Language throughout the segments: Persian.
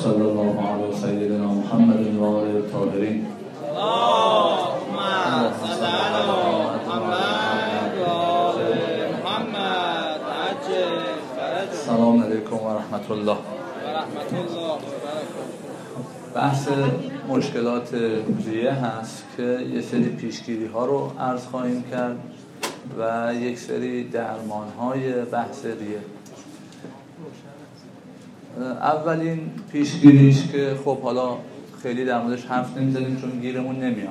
صلی الله علی سیدنا محمد و آله الطاهرین. اللهم صل علی محمد و آل محمد عجل فرجهم. السلام علیکم و رحمت الله. و رحمت الله و برکاته. بحث مشکلات ریه هست که یه سری پیشگیری ها رو عرض خواهیم کرد و یک سری درمان های بحث ریه. اولین پیشگیریش که خب حالا خیلی در موردش حرف نمیزنیم چون گیرمون نمیاد،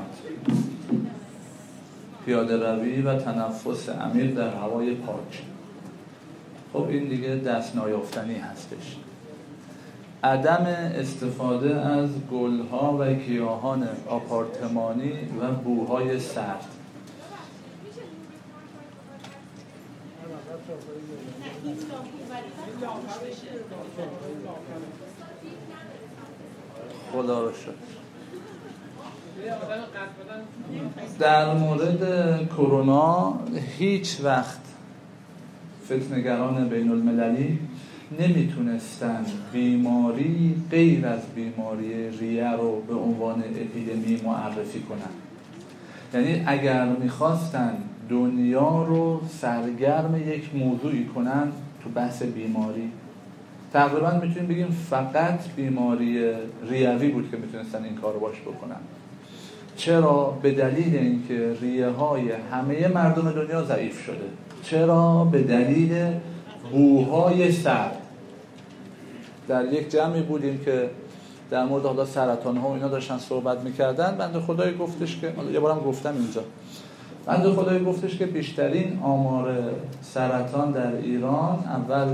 پیاده روی و تنفس عمیق در هوای پاک. خب این دیگه دست نیافتنی هستش. عدم استفاده از گلها و گیاهان آپارتمانی و بوهای سرد. خدا رو شکر. در مورد کرونا هیچ وقت فتنه‌گران بین المللی نمیتونستن بیماری غیر از بیماری ریه رو به عنوان اپیدمی معرفی کنن. یعنی اگر میخواستن دنیا رو سرگرم یک موضوعی کنن تو بحث بیماری، تقریبا میتونیم بگیم فقط بیماری ریوی بود که میتونستن این کار رو باش بکنن. چرا؟ به دلیل اینکه ریه های همه مردم دنیا ضعیف شده. چرا؟ به دلیل بوهای سرد. در یک جمعی بودیم که در مورد حالا سرطان ها و اینا داشتن صحبت میکردن. بنده خدایی گفتش که یه بارم گفتم اینجا، بنده خدایی گفتش که بیشترین آمار سرطان در ایران اول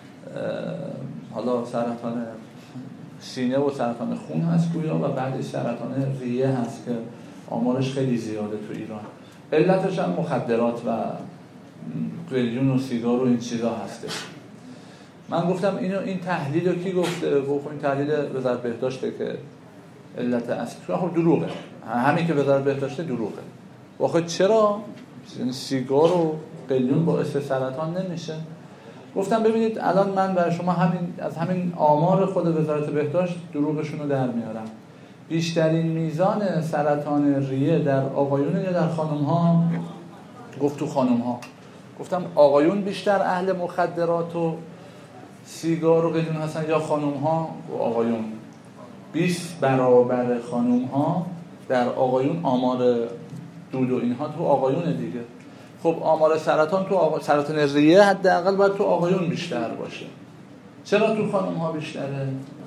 حالا سرطان سینه و سرطان خون هست گویا و بعدش سرطان ریه هست که آمارش خیلی زیاده تو ایران. علتش هم مخدرات و قلیون و سیگار و این چیزا هستش. من گفتم این تحلیل رو کی گفته؟ گفت این تحلیل وزارت بهداشته که علت اصلی. خب دروغه. همین که وزارت بهداشته دروغه. واخه چرا؟ یعنی سیگار و قلیون باعث سرطان نمیشه. گفتم ببینید الان من برای شما از همین آمار خود وزارت بهداشت دروغشون رو در میارم. بیشترین میزان سرطان ریه در آقایون یا در خانم ها؟ گفت تو خانم ها. گفتم آقایون بیشتر اهل مخدرات و سیگار و قلیون هستن یا خانم ها؟ و آقایون 20 برابر خانم ها در آقایون. آمار دود و اینها تو آقایون دیگه. خب آمار سرطان سرطان ریه حداقل باید تو آقایون بیشتر باشه. چرا تو خانم ها بیشتره؟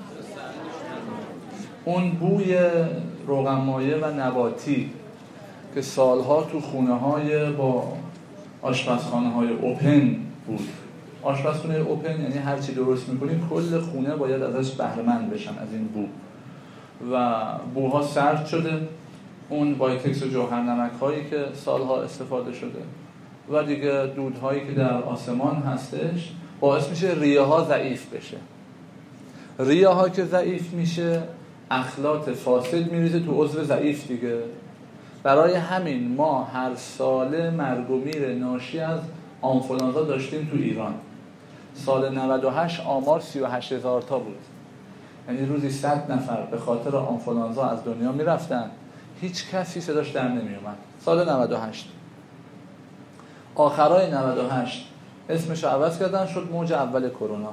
اون بوی روغن مایع و نباتی که سالها تو خونه های با آشپزخانه های اوپن بود. آشپزخانه اوپن یعنی هر چی درست میکنیم کل خونه باید ازش بهره مند بشن از این بو و بوها سرد شده. اون وایتکس و جوهر نمک هایی که سالها استفاده شده و دیگه دودهایی که در آسمان هستش باعث میشه ریه ها ضعیف بشه. ریه ها که ضعیف میشه اخلاط فاسد میریزه تو عضو ضعیف دیگه. برای همین ما هر ساله مرگ و میر ناشی از آنفولانزا داشتیم تو ایران. سال 98 آمار 38,000 تا بود. یعنی روزی 100 نفر به خاطر آنفولانزا از دنیا میرفتن. هیچ کسی صداش در نمیومد. سال 98 آخرای 98 اسمش رو عوض کردن شد موج اول کرونا.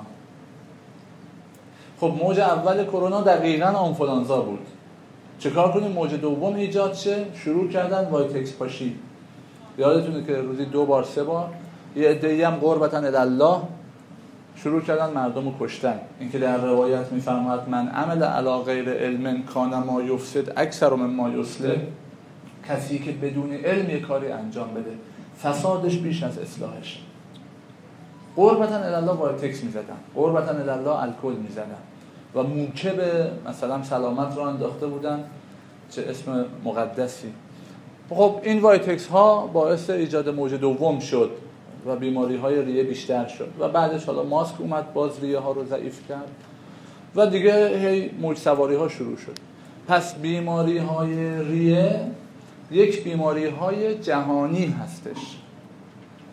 خب موج اول کرونا دقیقاً آنفولانزا بود. چیکار کنیم موج دوم ایجاد شه؟ شروع کردن وایتکس پاشی. یادتونه که روزی 2 بار 3 بار یه عده‌ای هم قربتاً الله شروع کردن مردم رو کشتن. اینکه در روایت میفرماید من عمل علی غیر علم کان ما یفسد اکثر مما یصلح. کسی که بدون علم یه کاری انجام بده فسادش بیش از اصلاحش. قربتاً الله وایتکس میزدن، قربتاً الله الکل میزدن و موکب مثلا سلامت رو انداخته بودن، چه اسم مقدسی. خب این وایتکس ها باعث ایجاد موج دوم شد و بیماری های ریه بیشتر شد و بعدش حالا ماسک اومد باز ریه ها رو ضعیف کرد و دیگه هی موج سواری ها شروع شد. پس بیماری های ریه یک بیماری های جهانی هستش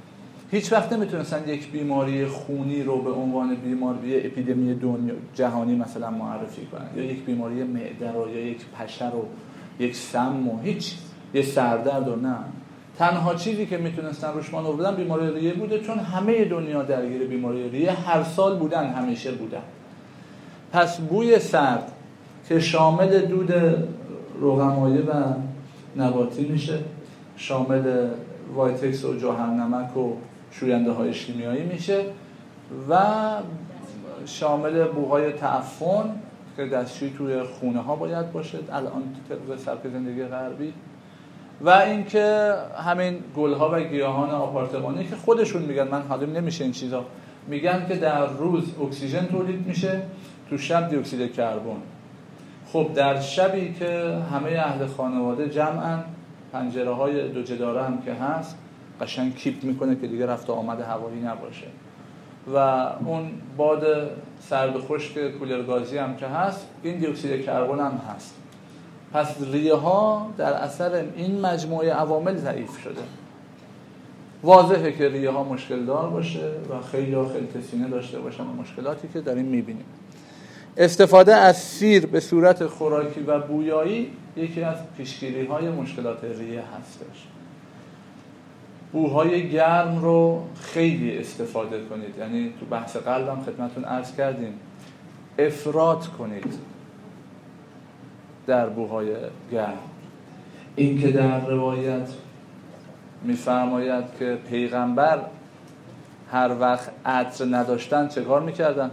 هیچ وقت نمیتونستن یک بیماری خونی رو به عنوان بیماری اپیدمی دنیا جهانی مثلا معرفی کنن، یا یک بیماری معده رو، یا یک پشه رو، یک سم و هیچ، یه سردرد رو. نه، تنها چیزی که میتونستن روش مانور بدن بیماری ریه بوده، چون همه دنیا درگیر بیماری ریه هر سال بودن، همیشه بودن. پس بوی سرد که شامل دود روغن‌مایع و نباتی میشه، شامل وایتکس و جوهرنمک و شوینده های شیمیایی میشه، و شامل بوهای تعفن که دستشویی توی خونه ها باید باشه الان طبق سبک زندگی غربی، و اینکه همین گلها و گیاهان آپارتمانی که خودشون میگن، من حالیم نمیشه این چیزا، میگن که در روز اکسیژن تولید میشه، تو شب دی اکسید کربن. خب در شبی که همه اهل خانواده جمعن، پنجره های دو جداره هم که هست قشنگ کیپ میکنه که دیگه رفت و آمد هوایی نباشه، و اون باد سرد و خشک کولر گازی هم که هست، این دی اکسید کربن هم هست. پس ریه ها در اثر این مجموعه عوامل ضعیف شده. واضحه که ریه ها مشکل دار باشه و خیلی خلط سینه داشته باشن و مشکلاتی که داریم میبینیم. استفاده از سیر به صورت خوراکی و بویایی یکی از پیشگیری‌های مشکلات ریه هستش. بوهای گرم رو خیلی استفاده کنید، یعنی تو بحث قلبم خدمتتون عرض کردیم، افراط کنید در بوهای گرم. این که در روایت می‌فرماید که پیغمبر هر وقت عطر نداشتن چه کار می‌کردن؟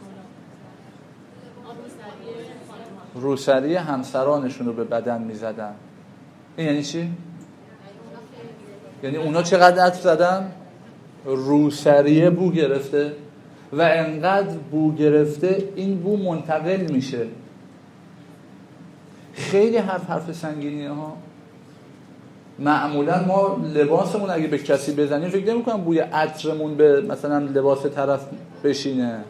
روسری همسرانشون رو به بدن می‌زدن. این یعنی چی؟ یعنی اونا چقدر عطر زدن؟ روسریه بو گرفته و انقدر بو گرفته این بو منتقل میشه. خیلی حرف سنگینیه ها. معمولا ما لباسمون اگه به کسی بزنیم فکر نمی‌کنم بوی عطرمون به مثلا لباس طرف بشینه.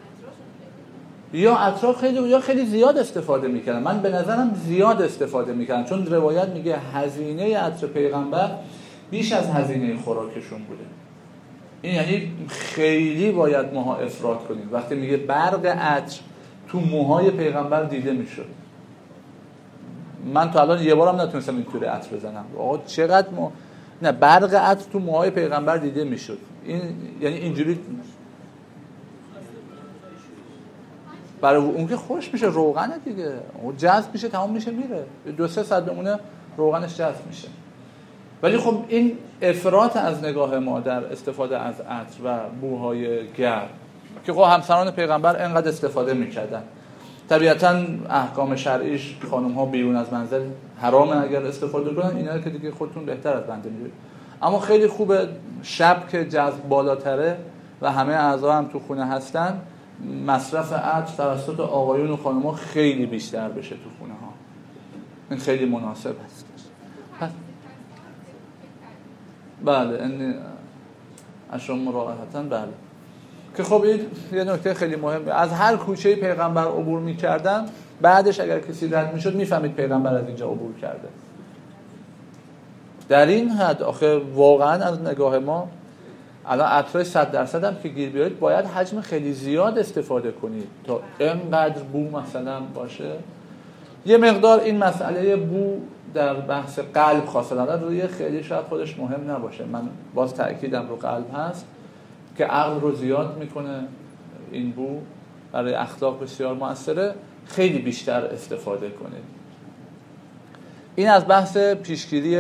یا عطر خیلی زیاد استفاده می‌کردن. من به نظرم زیاد استفاده می‌کردن، چون روایت میگه هزینه عطر پیغمبر بیش از هزینه خوراکشون بوده. این یعنی خیلی باید ماها افراط کنیم. وقتی میگه برق عطر تو موهای پیغمبر دیده میشد، من تا الان یه بارم نتونستم اینطوری عطر بزنم. آقا چقدر نه، برق عطر تو موهای پیغمبر دیده میشد. این یعنی اینجوری برای اون که خوش میشه، روغنه دیگه، اون جذب میشه، تمام میشه، میره 2-3 ساعت بمونه روغنش جذب میشه. ولی خب این افراط از نگاه ما در استفاده از عطر و بوهای گرم که خب همسران پیغمبر انقدر استفاده میکردن، طبیعتاً احکام شرعیش خانم ها بیرون از منزل حرامه اگر استفاده کنن، اینا که دیگه خودتون بهتر از بنده میدونید. اما خیلی خوبه شب که جذب بالاتره و همه اعضا هم تو خونه هستن، مصرف عطر توسط آقایون و خانم ها خیلی بیشتر بشه تو خونه ها. این خیلی مناسب هست. بله، این اشم مراعاتن. بله که خب این یه نکته خیلی مهمه، از هر کوچه پیغمبر عبور می‌کردن، بعدش اگر کسی رد می‌شد می‌فهمید پیغمبر از اینجا عبور کرده. در این حد آخه واقعا از نگاه ما الان عطر 100% هم که گیر بیارید باید حجم خیلی زیاد استفاده کنید تا اینقدر بو مثلا باشه. یه مقدار این مسئله بو در بحث قلب خاصه روی خیلی شاید خودش مهم نباشه، من باز تأکیدم رو قلب هست که عقل رو زیاد میکنه، این بو برای اخلاق بسیار مؤثره، خیلی بیشتر استفاده کنید. این از بحث پیشگیری.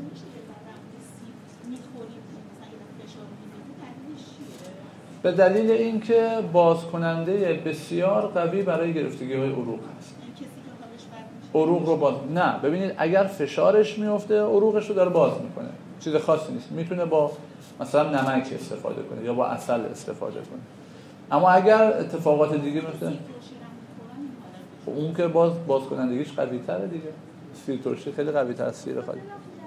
به دلیل اینکه بازکننده بسیار قوی برای گرفتگی‌های عروق هست. عروق رو باز نه، ببینید اگر فشارش میفته عروقش رو داره باز میکنه، چیز خاصی نیست. میتونه با مثلا نمک استفاده کنه یا با عسل استفاده کنه. اما اگر اتفاقات دیگه میفته، اون که بازکنندگیش قوی تره دیگه. سیر ترشی خیلی قوی تر از سیر خالی.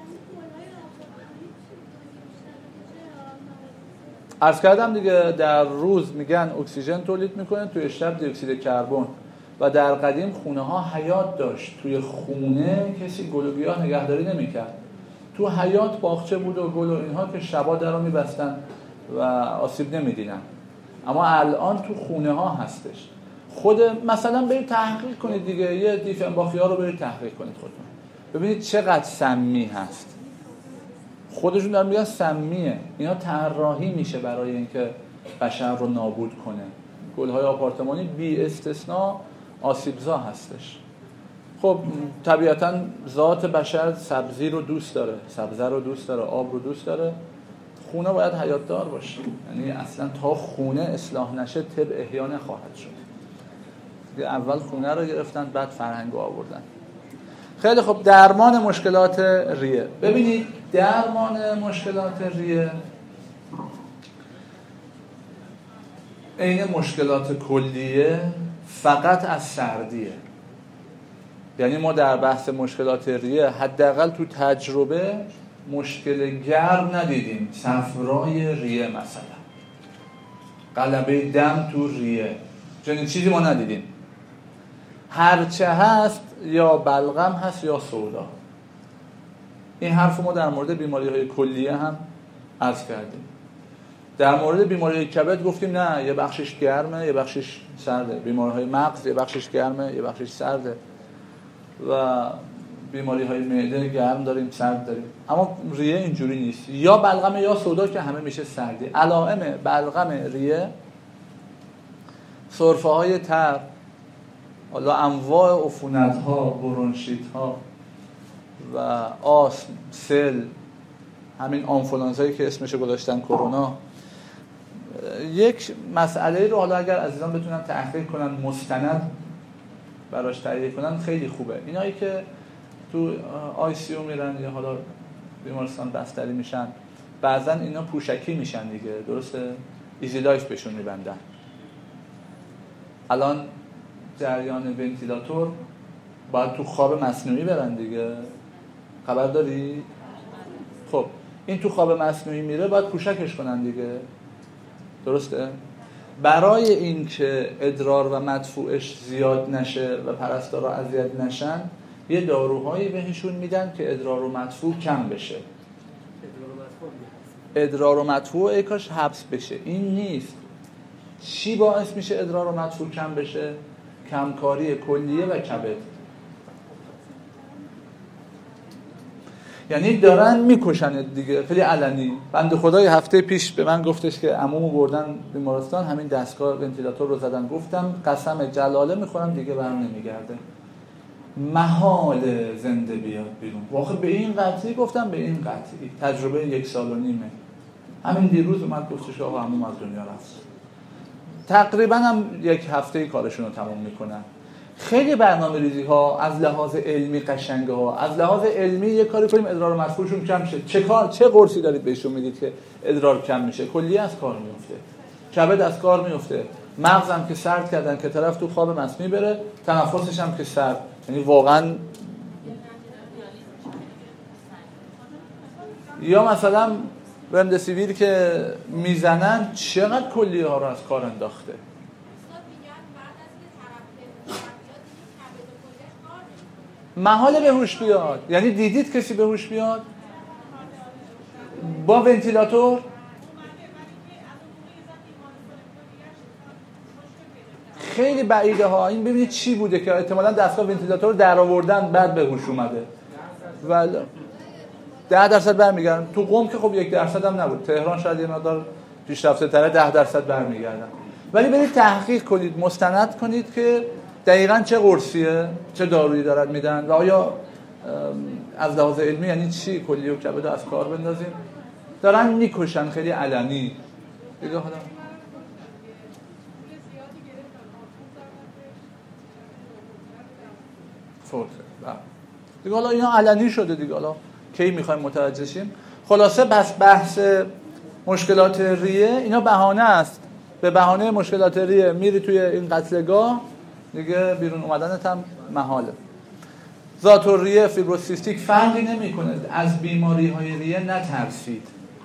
عرض کردم دیگه، در روز میگن اکسیژن تولید میکنه، توی شب دی اکسید کربن. و در قدیم خونه ها حیات داشت، توی خونه کسی گل و گیاه نگهداری نمیکرد، تو حیات باغچه بود و گل و اینها که شبا درو میبستن و آسیب نمیدینن. اما الان تو خونه ها هستش. خود مثلا برید تحقیق کنید دیگه، یه دیفنباخی ها رو برید تحقیق کنید خودتون، ببینید چقدر سمی هست. خودشون دارن میگن سمیه. اینا طراحی میشه برای اینکه بشر رو نابود کنه. گل‌های آپارتمانی بی استثناء آسیبزا هستش. خب طبیعتاً ذات بشر سبزی رو دوست داره، سبزه رو دوست داره، آب رو دوست داره. خونه باید حیات‌دار باشه. یعنی اصلا تا خونه اصلاح نشه طب احیا نخواهد شد. اول خونه رو گرفتن، بعد فرهنگ رو آوردن. خیلی خب، درمان مشکلات ریه. ببینید درمان مشکلات ریه عین مشکلات کلیه، فقط از سردیه. یعنی ما در بحث مشکلات ریه حداقل تو تجربه مشکل گرم ندیدیم. صفرای ریه مثلا، غلبه دم تو ریه، چنین چیزی ما ندیدیم. هرچه هست یا بلغم هست یا سودا. این حرف ما در مورد بیماری‌های کلیه هم عرض کردیم. در مورد بیماری کبد گفتیم نه، یه بخشش گرمه یه بخشش سرده. بیماری‌های مغز یه بخشش گرمه یه بخشش سرده. و بیماری‌های معده گرم داریم سرد داریم. اما ریه اینجوری نیست، یا بلغم یا سودا که همه میشه سردی. علائم بلغم ریه سرفه‌های تب، حالا انواع عفونت‌ها، برونشیت‌ها و آسم، سل، همین آنفولانزایی که اسمشو گذاشتن کرونا. یک مسئله رو حالا اگر عزیزان بتونن تحقیق کنن، مستند براش تهیه کنن، خیلی خوبه. اینایی که تو آی سی او میرن یا حالا بیمارستان بستری میشن، بعضن اینا پوشکی میشن دیگه، درسته؟ ایزی لایف بهشون میبندن. الان جریان ونتیلاتور باید تو خواب مصنوعی برن دیگه، خبر داری؟ خب این تو خواب مصنوعی میره، باید پوشکش کنن دیگه، درسته؟ برای اینکه ادرار و مدفوعش زیاد نشه و پرستارا اذیت نشن، یه داروهایی بهشون میدن که ادرار و مدفوع کم بشه. ادرار و مدفوع ای کاش حبس بشه. این نیست. چی باعث میشه ادرار و مدفوع کم بشه؟ کمکاری کلیه و کبد. یعنی دارن میکشن دیگه، خیلی علنی. بنده خدای هفته پیش به من گفتش که عمومو بردن بیمارستان، همین دستگاه ونتیلاتور رو زدن. گفتم قسم جلاله میخورم دیگه برم نمیگرده، محال زنده بیاد بیرون. واقعا به این قطعی گفتم، به این قطعی. تجربه 1.5 سال. همین دیروز اومد گفتش که آقا عموم از دنیا رفت. تقریبا هم 1 هفته کارشون رو تمام میکنن. خیلی برنامه‌ریزی ها از لحاظ علمی قشنگه ها. از لحاظ علمی یه کاری کنیم ادرار مدفوعشون کم شه. چه قرصی دارید بهشون میدید که ادرار کم میشه؟ کلیه از کار میفته، کبد از کار میفته، مغزم که سرد کردن که طرف تو خواب مصنوعی بره، تنفسش هم که سرد. یعنی واقعا یا مثلا رمدسیویر که میزنن چقدر کلیه ها رو از کار انداخته. محال به هوش بیاد. یعنی دیدید کسی به هوش بیاد با ونتیلاتور؟ خیلی بعیده ها. این ببینید چی بوده که احتمالاً دستگاه ونتیلاتور رو در آوردن بعد به هوش اومده. ولی 10% برمیگردن. تو قم که خب 1% هم نبود. تهران شاید یه مقدار پیشرفته تره 10% برمیگردن. ولی برید تحقیق کنید، مستند کنید که دقیقاً چه قرصیه، چه دارویی دارن میدن و آیا از لحاظ علمی یعنی چی کلیه و کبد از کار بندازیم. دارن میکشن خیلی علنی دیگه. حالا فوت دیگه، حالا اینا علنی شده دیگه، حالا کی میخوایم متوجه شیم؟ خلاصه بحث مشکلات ریه اینا بهانه است. به بهانه مشکلات ریه میری توی این قتلگاه دیگه، بیرون اومدنت هم محاله. ذات‌الریه فیبروسیستیک فرقی نمیکنه. از بیماری‌های ریه نترسید.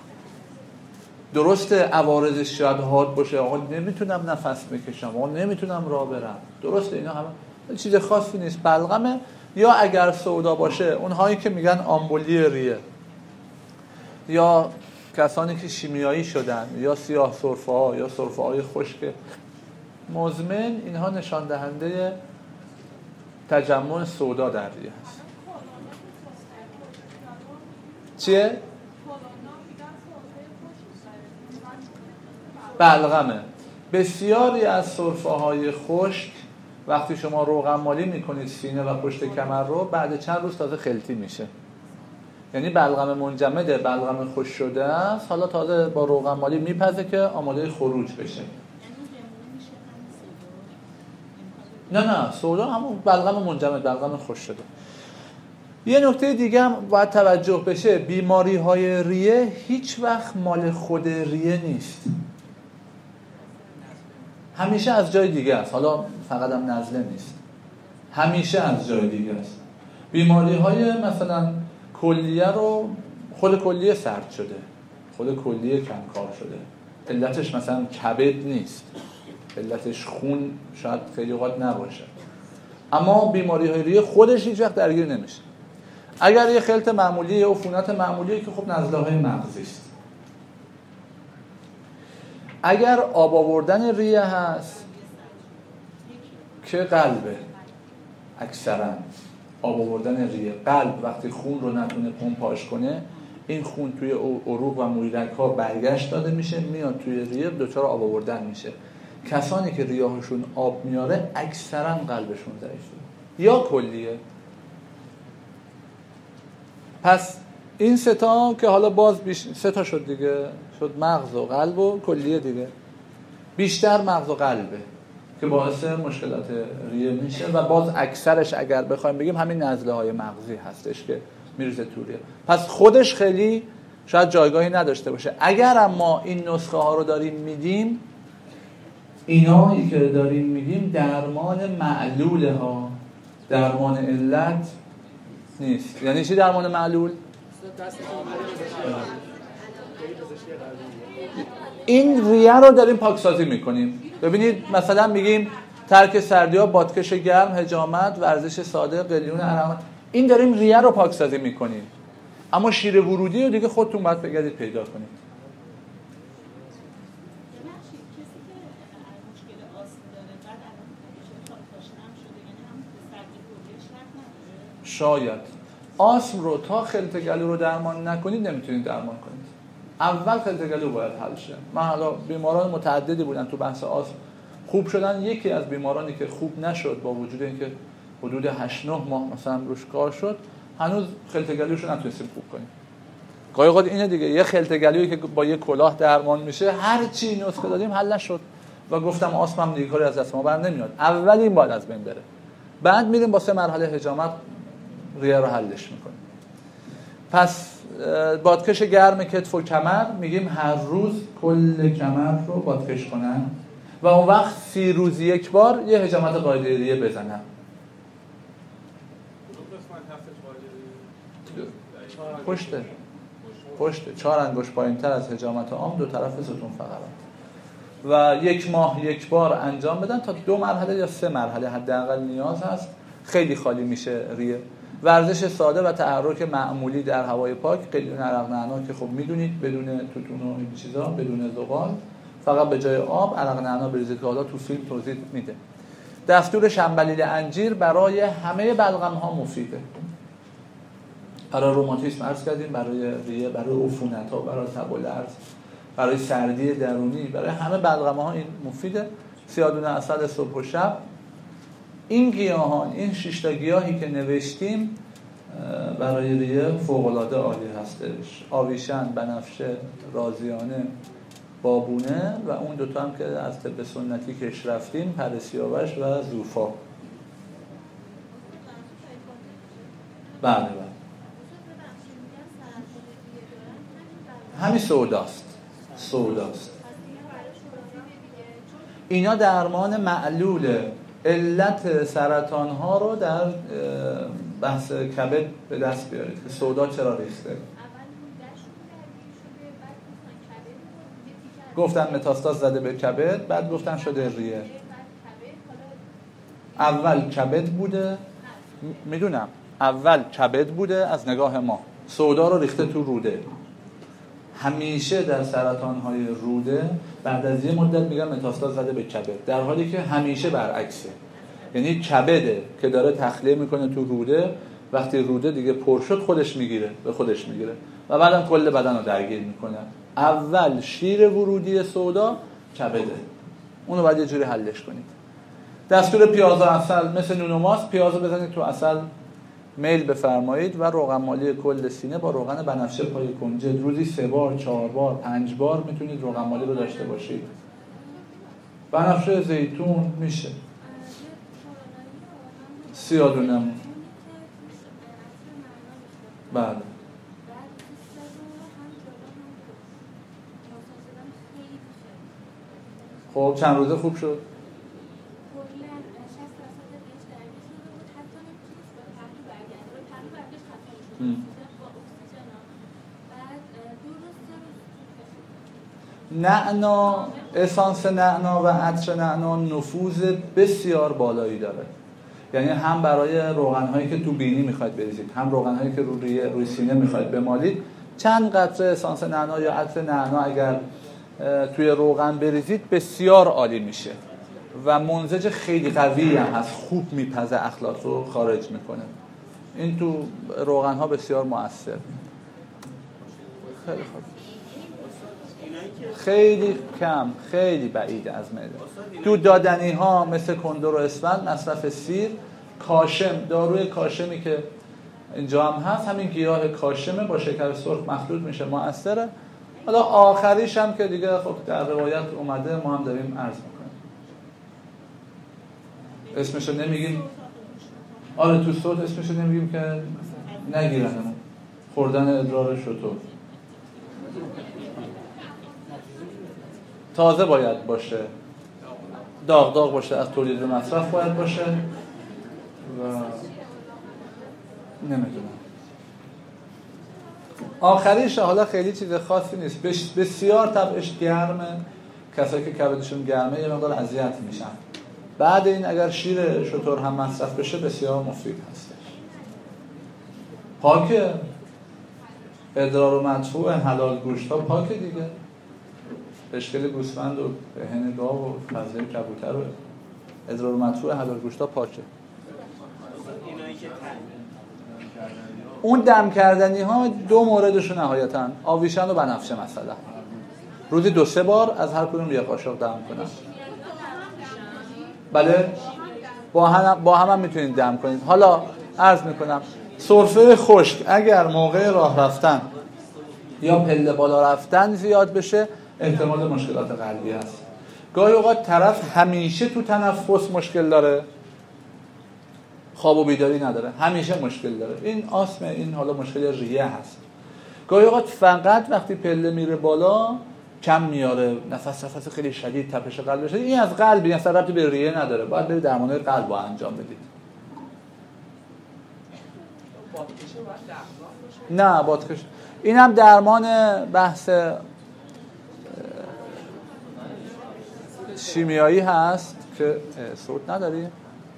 درسته عوارضش شاید حاد باشه، آقا نمیتونم نفس بکشم، آقا نمیتونم راه برم، درسته، اینا همه چیز خاصی نیست. بلغمه. یا اگر سودا باشه، اونهایی که میگن آمبولی ریه یا کسانی که شیمیایی شدن یا سیاه سرفه‌ها یا سرفه‌های خشک مزمن، اینها نشان دهنده تجمع سودا در ریه هست. چیه؟ بلغمه. بسیاری از سرفه‌های خشک وقتی شما روغن مالی میکنید سینه و پشت کمر رو، بعد چند روز تازه خلطی میشه. یعنی بلغم منجمده، بلغم خشک شده است، حالا تازه با روغن مالی میپزه که آماده خروج بشه. نه سودا همون بلغم منجمد، بلغم خشک شده. یه نکته دیگه هم باید توجه بشه، بیماری های ریه هیچ وقت مال خود ریه نیست، همیشه از جای دیگه است. حالا فقط هم نزله نیست، همیشه از جای دیگه است. بیماری های مثلا کلیه رو، خود کلیه سرد شده، خود کلیه کمکار شده، علتش مثلا کبد نیست، علتش خون شاید خیلی اوقات نباشه، اما بیماری های ریه خودش هیچ وقت درگیر نمیشه. اگر یه خلط معمولی یا عفونت معمولی که خب نزله های مغزی است. اگر آب آوردن ریه هست که قلبه، اکثرا آب آوردن ریه، قلب وقتی خون رو نتونه پمپاژ کنه، این خون توی عروق و مویرگ ها برگشت داده میشه، میاد توی ریه، دچار آب آوردن میشه. کسانی که ریه‌هاشون آب میاره اکثرا قلبشون ضعیفه یا کلیه. پس این سه تا که حالا باز سه تا شد دیگه، شد مغز و قلب و کلیه دیگه، بیشتر مغز و قلبه که باعث مشکلات ریه میشه و باز اکثرش اگر بخوایم بگیم همین نزله های مغزی هستش که میرزه تو ریه. پس خودش خیلی شاید جایگاهی نداشته باشه. اگر اما این نسخه ها رو داریم میدیم، اینایی که داریم میدیم درمان معلوله ها، درمان علت نیست. یعنی چی درمان معلول؟ این ریه رو داریم پاکسازی میکنیم. ببینید مثلا میگیم ترک سردی ها، بادکش گرم، حجامت، ورزش ساده، قلیون عرق، این داریم ریه رو پاکسازی میکنیم. اما شیر ورودی رو دیگه خودتون باید بگردید پیدا کنید. شاید آسم رو تا خلط گلو رو درمان نکنید نمیتونید درمان کنید. اول خلط گلو باید حل شه. من حالا بیماران متعددی بودن تو بحث آسم خوب شدن. یکی از بیمارانی که خوب نشد با وجود اینکه حدود 8-9 ماه مثلا روش کار شد، هنوز خلط گلوش رو نتونستیم خوب کنیم. گاهی اوقات اینه دیگه، یه خلط گلویی که با یه کلاه درمان میشه، هر چی نسخه دادیم حل نشد و گفتم آسم هم دیگه کاری از دست ما بر نمیاد. اول این باید از بین بره، بعد میریم با 3 مرحله حجامت ریه رو حلش میکنیم. پس بادکش گرم کتف و کمر میگیم هر روز کل کمر رو بادکش کنن و اون وقت 30 روز یک بار یه حجامت قاعده ریه بزنن. پشته 4 انگشت پایین‌تر از حجامت عام، 2 طرف ستون فقرات و 1 ماه یک بار انجام بدن تا 2 مرحله یا 3 مرحله حداقل نیاز هست. خیلی خالی میشه ریه. ورزش ساده و تحرک معمولی در هوای پاک، قلیون عرق نعنا که خب میدونید بدون توتون و این چیزا، بدون زغال، فقط به جای آب عرق نعنا بریزید که حالا تو فیلم توضیح میده. دستور شنبلیل انجیر برای همه بلغم ها مفیده. برای روماتیسم عرض کردیم، برای ریه، برای عفونت ها، برای تب و لرز، برای سردی درونی، برای همه بلغم ها این مفیده. سیادونه عسل صبح و شب. این گیاهان، این 6 تا گیاهی که نوشتیم برای ریه فوق‌العاده عالی هستش. آویشن، بنفشه، رازیانه، بابونه و اون 2 تا هم که از طب سنتی کش رفتیم، پرسیاوش و زوفا. بله. همین سوداست. اینا درمان معلوله. علت سرطان ها رو در بحث کبد به دست بیارید که سودا چرا ریخته. گفتن متاستاز زده به کبد، بعد گفتن شده ریه. اول کبد بوده، میدونم اول کبد بوده از نگاه ما، سودا رو ریخته تو روده. همیشه در سرطان‌های روده بعد از یه مدت میگن متاستاز زده به کبد، در حالی که همیشه برعکسه. یعنی کبده که داره تخلیه میکنه تو روده، وقتی روده دیگه پر شد خودش میگیره، به خودش میگیره و بعدم کل بدن رو درگیر میکنه. اول شیر ورودی سودا کبده، اونو باید یه جوری حلش کنید. دستور پیاز و عسل مثل نون و ماست، پیاز رو بزنید تو عسل میل بفرمایید و روغن مالی کل سینه با روغن بنفشه پای کنجد روزی 3 بار 4 بار 5 بار میتونید روغن مالی رو داشته باشید. بنفشه زیتون میشه سیادونم. بله خب چند روزه خوب شد؟ نعنا، اسانس نعنا و عطر نعنا نفوذ بسیار بالایی داره. یعنی هم برای روغن‌هایی که تو بینی میخواید بریزید، هم روغن‌هایی که روی سینه میخواید بمالید، چند قطره اسانس نعنا یا عطر نعنا اگر توی روغن بریزید بسیار عالی میشه و منزج خیلی قوی هم هست، خوب میپزه، اخلاط رو خارج میکنه. این تو روغن‌ها بسیار مؤثر. خیلی خوب. خیلی کم، خیلی بعید از معده. دود دادنی ها مثل کندر و اسفند، مصرف سیر، کاشم، داروی کاشمی که اینجا هم هست، همین گیاه کاشمه با شکر سرخ مخلوط میشه، مؤثره. حالا آخریش هم که دیگه خب در روایت اومده، ما هم داریم عرض میکنیم. اسمشو نمیگیم. آره تو صوت اسمشو نمیگیم که نگیرنمون. خوردن ادرار شتر تازه باید باشه، داغ داغ باشه، از تولید به مصرف باید باشه و نمیدونم آخریش حالا خیلی چیز خاصی نیست. بسیار طبعش گرمه، کسایی که کبدشون گرمه یه مقدار اذیت میشن. بعد این اگر شیر شتر هم مصرف بشه بسیار مفید هستش. پاکه، ادرار و مدفوع حلال گوشت ها پاکه دیگه، اشکال گوسفند و پهن گاو و فضله کبوتر و ادرار و مدفوع حلال گوشت ها پاکه. اون دم کردنی ها دو موردشون نهایتاً آویشن و بنفشه مثلا روزی 2-3 بار از هر کدوم یه قاشق دم کنن. بله با هم میتونید دم کنید. حالا عرض میکنم سرفه خشک اگر موقع راه رفتن یا پله بالا رفتن زیاد بشه احتمال مشکلات قلبی هست. گاهی اوقات طرف همیشه تو تنفس مشکل داره، خواب و بیداری نداره، همیشه مشکل داره، این آسمه، این حالا مشکل ریه هست. گاهی اوقات فقط وقتی پله میره بالا کم میاره، نفس خیلی شدید، تپش قلبش، این از قلبی، اصلا ربطی به ریه نداره، باید برید درمان قلب رو انجام بدید. نه بادکش این هم درمان بحث شیمیایی هست که صوت نداری؟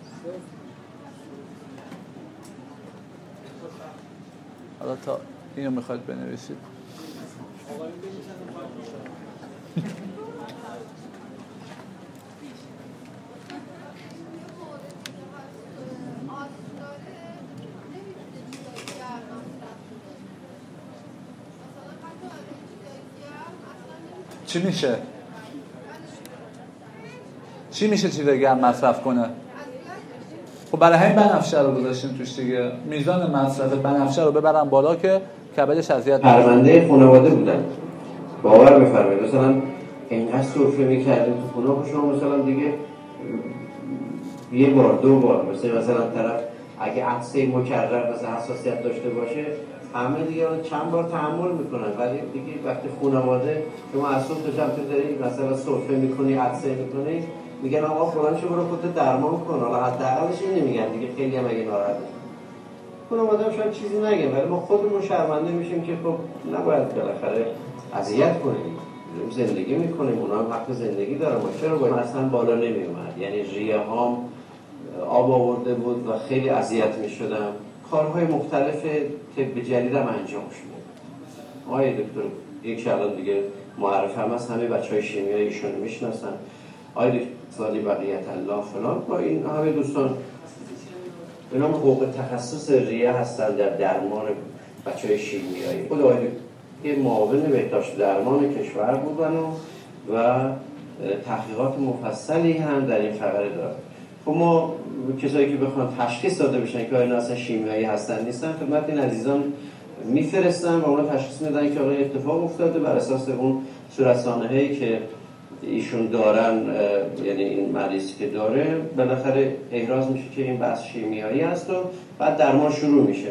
حالا تا اینو میخواید بنویسید. چی میشه چیز گرم مصرف کنه؟ خب برای همین بنفشه رو گذاشتیم توش دیگه، میزان مصرف بنفشه رو ببرن بالا که کبدش اذیت نشه. پرونده خانواده بودن، باور بفرمایید مثلا اینقدر سرفه می‌کردیم تو خونه شما، مثلا دیگه یه بار 2 بار مثلا طرف اگه عطسه مکرر مثلا حساسیت داشته باشه همه دیگه چند بار تحمل میکنن، ولی دیگه وقتی خانواده شما از صبح تا شب تو داری مثلا سرفه میکنی، عطسه میکنی، میگن آقا فلان شو برو خودت درمان کن. حالا حداقلش اینو میگن دیگه، خیلی هم اگه ناراحت خانواده هم شاید چیزی نگه، ولی ما خودمون شرمنده میشیم که خب نباید بالاخره اذیت کنیم، زندگی میکنیم، اونا هم حق زندگی دارن، ما چرا باید اصلا بالا نمیومد. یعنی ریه هام آب آورده بود و خیلی اذیت میشدم. کارهای مختلف طب جدید هم انجام شده. آقای دکتر یک الان دیگه معرف هم هست، همه بچهای شیمیایی ایشون میشناسن، آقای سالی بقیت الله فلان، با این همه دوستان به نام حقوق تخصص ریه هستن در درمان بچهای شیمیایی. خود آقای یه معاون بهداشت درمان کشور بودن و تحقیقات مفصلی هم در این فقره دارن. خب ما کسایی که بخوان تشخیص داده بشن که آیا اصلا شیمیایی هستن نیستن، خدمت این عزیزان میفرستن و اونا تشخیص میدن که آقا اتفاق افتاده، بر اساس اون صورت‌سانحه‌ای که ایشون دارن، یعنی این مریضی که داره بالاخره احراز میشه که این بحث شیمیایی هست و بعد درمان شروع میشه.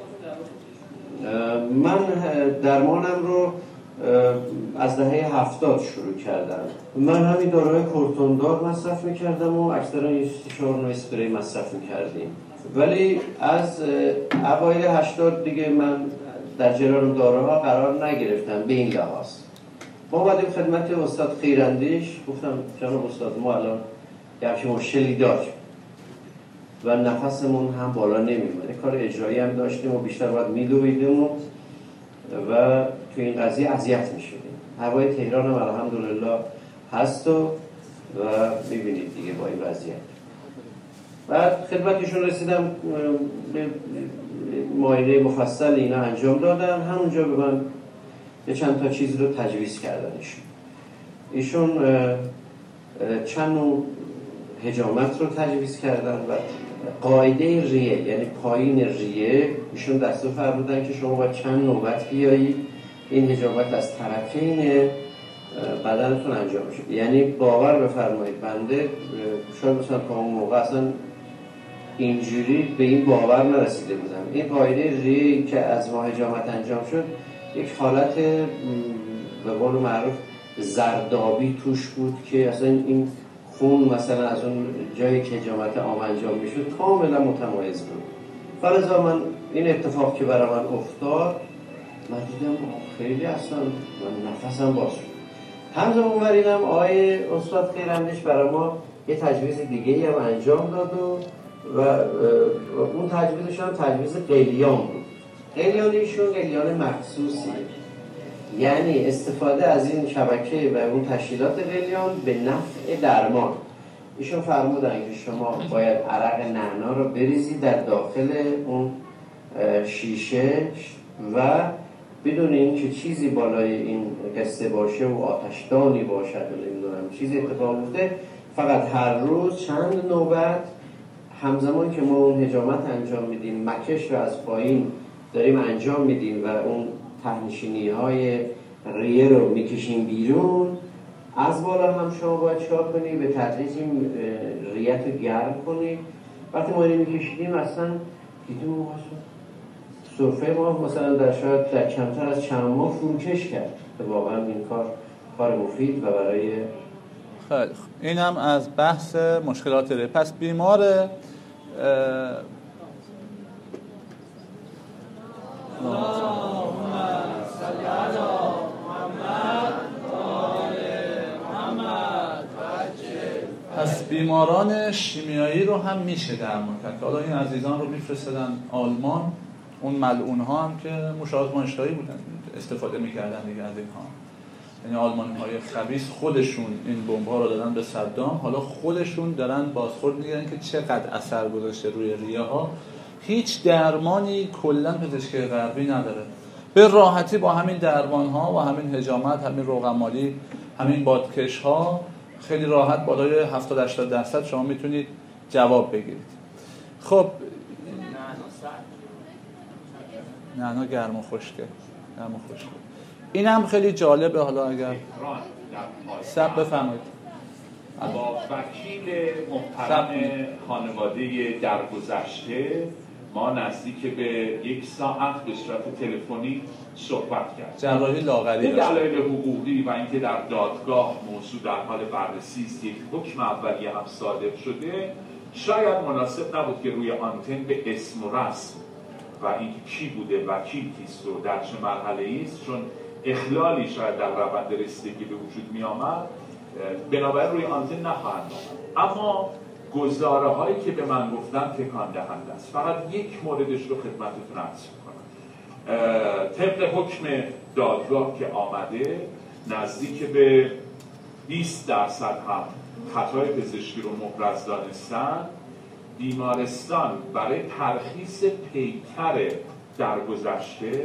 من درمانم رو از دهه 70 شروع کردم. من همین داروهای کورتوندار مصرف میکردم و اکثرا 4 نوع اسپری مصرف میکردیم، ولی از اوایل 80 دیگه من در جریان داروها قرار نگرفتم. به این لحاظ ما اومدیم خدمت استاد خیراندیش، گفتم جناب استاد ما الان یه همچین مشکلی داشت و نفسمون هم بالا نمی‌اومد، کار اجرایی هم داشتیم و بیشتر باید میدویدیم و تو این قضیه اذیت میشدیم. هوای تهران هم الحمدلله هست و میبینید دیگه با این وضعیت. بعد خدمتشون رسیدم، معاینه مفصل اینا انجام دادن، همونجا به من یه چند تا چیز رو تجویز کردن. ایشون چند نوع حجامت رو تجویز کردن و قاعده ریه، یعنی پایین ریه، ایشون دستور فرمودن که شما باید چند نوبت بیایید این حجامت از طرفین بدنتون انجام میشه. یعنی باور بفرمایید بنده شاید مثلا تا اون موقع اصلا اینجوری به این باور نرسیده بودم. این قاعده ریه که از ما حجامت انجام شد یک حالت به قول معروف زردابی توش بود که اصلا این خون مثلا از اون جایی که حجامت عام انجام میشد کاملا متمایز بود. فلذا من این اتفاق که برای من افتاد، من دیدم خیلی اصلا من نفسم باز شد. همزمان اونورینم آقای استاد خیراندیش برای ما یه تجویز دیگه هم انجام داد و اون تجویزش هم تجویز قلیان بود. قلیان ایشون قلیان مخصوصی، یعنی استفاده از این شبکه و اون تشکیلات قلیان به نفع درمان. ایشون فرمودن که شما باید عرق نعنا رو بریزید در داخل اون شیشه و بدون این که چیزی بالای این قصه باشه و آتشدانی باشد و نمیدونم چیزی اتفاق میفته، فقط هر روز چند نوبت همزمان که ما اون حجامت انجام میدیم مکش رو از پایین داریم انجام میدیم و اون تهنشینی های ریه رو میکشیم بیرون، از بالا هم شما باید چیکار کنی؟ به تدریج این ریه رو گرم کنی. وقتی ما اینو میکشیدیم اصلا دیدیم سرفه ما مثلا در کمتر از چند ماه فروکش کرد. واقعا این کار مفید و برای خیلی این هم از بحث مشکلات ریه. پس بیمار پس بیماران شیمیایی رو هم میشه درمان کرد. حالا این عزیزان رو میفرستدن آلمان، اون ملعون ها هم که موش آزمایشگاهی بودن استفاده میکردن دیگه از اینها، یعنی آلمانی های خبیث خودشون این بمب ها رو دادن به صدام، حالا خودشون دارن بازخورد میگیرن که چقدر اثر گذاشته روی ریه ها. هیچ درمانی کلا پزشکی غربی نداره. به راحتی با همین درمان ها و همین حجامت، همین روغنمالی، همین بادکش ها خیلی راحت بالای 70-80% شما میتونید جواب بگیرید. خب نه گرم و خشکه. این هم خیلی جالبه. حالا اگر سب بفرمایید با وکیل محترم خانواده درگذشته ما نزدیک به 1 ساعت به صورت تلفنی صحبت کرد. جراحی لاغری به دلایل حقوقی و اینکه در دادگاه موضوع در حال بررسی است، یک حکم اولیه هم صادر شده، شاید مناسب نبود که روی آنتن به اسم و رسم و اینکه کی بوده وکیل کیست و در چه مرحله است، چون اخلالی شاید در روند رسیدگی به وجود می آمد، بنابراین روی آنتن نخواهند آمد. اما گزاره هایی که به من گفتن تکان دهنده است. فقط یک موردش رو خدمتتون عرض می‌کنم. طبق حکم دادگاه که آمده نزدیک به 20% هم خطای پزشکی رو محرز دانستن. بیمارستان برای ترخیص پیکر در گذشته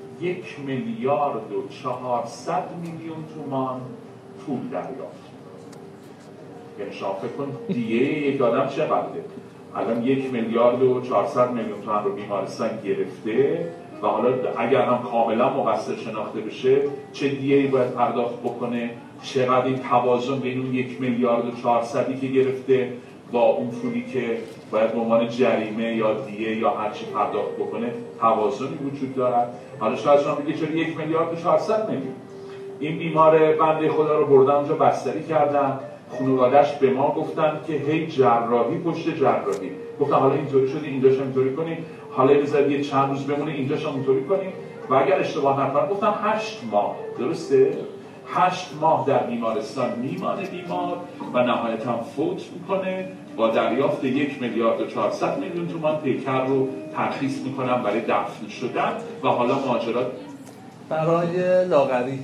1,400,000,000 تومان پول دریافت. یعنی شما فکر کن دیگه یک آدم چقدره؟ الان 1,400,000,000 تومان رو بیمارستان گرفته و حالا اگر هم کاملا مقصر شناخته بشه چه دیه‌ای باید پرداخت بکنه، چقدر این توازن بین اون 1,400,000,000 که گرفته با اون پولی که باید به عنوان جریمه یا دیه یا هر چی پرداخت بکنه توازنی وجود دارد. حالا شاید شما بگید چرا 1,400,000,000؟ این بیمار بنده خدا رو بردن اونجا بستری کردن، خانواده‌اش به ما گفتن که هی جراحی پشت جراحی، گفتن حالا اینطوری شده اینجاش اینطوری کنیم، حالا بذار یه چند روز بمونه اینجاش هم اینطوری کنیم و اگر اشتباه نکنم گفتم 8 ماه، درسته؟ 8 ماه در بیمارستان میمانه بیمار و نهایتاً فوت میکنه. با دریافت 1,400,000,000 تومان پیکر رو ترخیص میکنن برای دفن شدن و حالا ماجرا برای لاغری،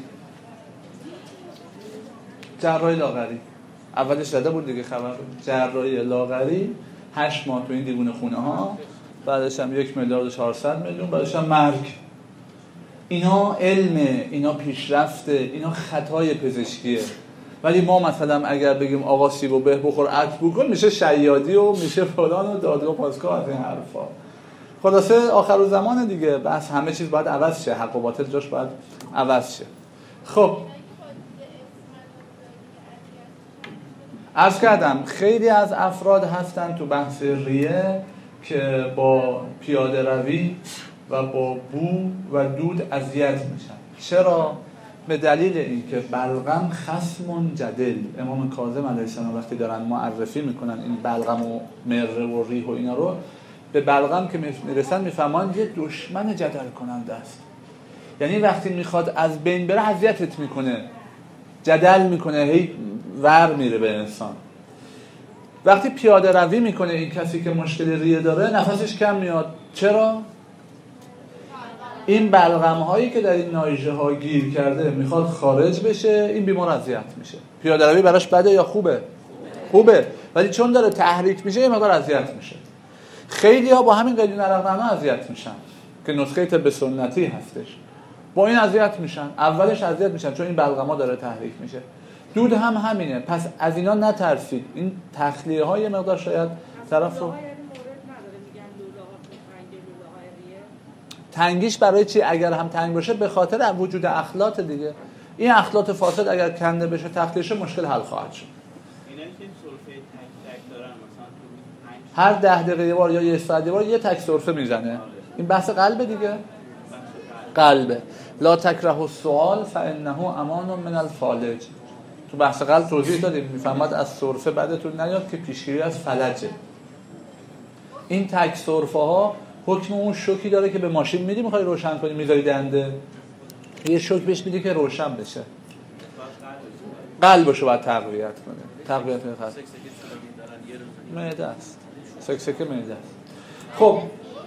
جراحی لاغری اولش داده بود دیگه خبر، جراحی لاغری 8 ماه تو این دیوونه خونه ها، بعدش هم 1,400,000,000، بعدش هم مرگ. اینا علمه، اینا پیشرفته، اینا خطای پزشکیه. ولی ما مثلا اگر بگیم آقا سیب و به بخور عطر بکن میشه شیادی و میشه فلان و دادگاه پاسگاه از این حرفا. خلاصه آخر زمان دیگه، بس همه چیز باید عوض شه، حق و باطل جاش باید عوض شه. خب عرض کردم خیلی از افراد هستن تو بحث ریه که با پیاده روی و با بو و دود اذیت میشن. چرا؟ به دلیل اینکه بلغم خصم جدل. امام کاظم علیه السلام وقتی دارن معرفی میکنن این بلغم و مره و ریح و اینا رو، به بلغم که میرسن میفهمن یه دشمن جدل کننده است. یعنی وقتی میخواد از بین بره اذیتت میکنه، جدل میکنه، هی ور میره به انسان. وقتی پیاده روی میکنه این کسی که مشکل ریه داره نفسش کم میاد. چرا؟ این بلغم هایی که در این نایژه ها گیر کرده میخواد خارج بشه، این بیمار اذیت میشه. پیاده روی براش بده یا خوبه؟ خوبه، ولی چون داره تحریک میشه یه مقدار اذیت میشه. خیلی ها با همین قلیون عرقنما اذیت میشن که نسخه طب سنتی هستش. با این اذیت میشن، اولش اذیت میشن چون این بلغم ها داره تحریک میشه. دود هم همینه. پس از اینا نترسید. این تخلیه های مقدار شاید طرف رو تنگیش برای چی؟ اگر هم تنگ باشه به خاطر وجود اخلاط دیگه. این اخلاط فاسد اگر کنده بشه تخلیهش مشکل حل خواهد شد. اینا که سرفه تک تک دارن مثلا هر 10 دقیقه یه بار یا یه ساعت یه بار یه تک سرفه میزنه. این بحث قلبه دیگه. قلبه. لا تکره السؤال فانه امان من الفالج. تو بحث قلب توضیح دادیم، میفهمد از سرفه بعدتون نیاد که پیشگیری از فلجه. این تک سرفه ها حکم اون شوکی داره که به ماشین میدی میخوای روشن کنی میذاری دنده، یه شوک بهش میدی که روشن بشه. قلبشو باید تقویت کنه. تقویت خاص معده است. سکسکه معده است. خب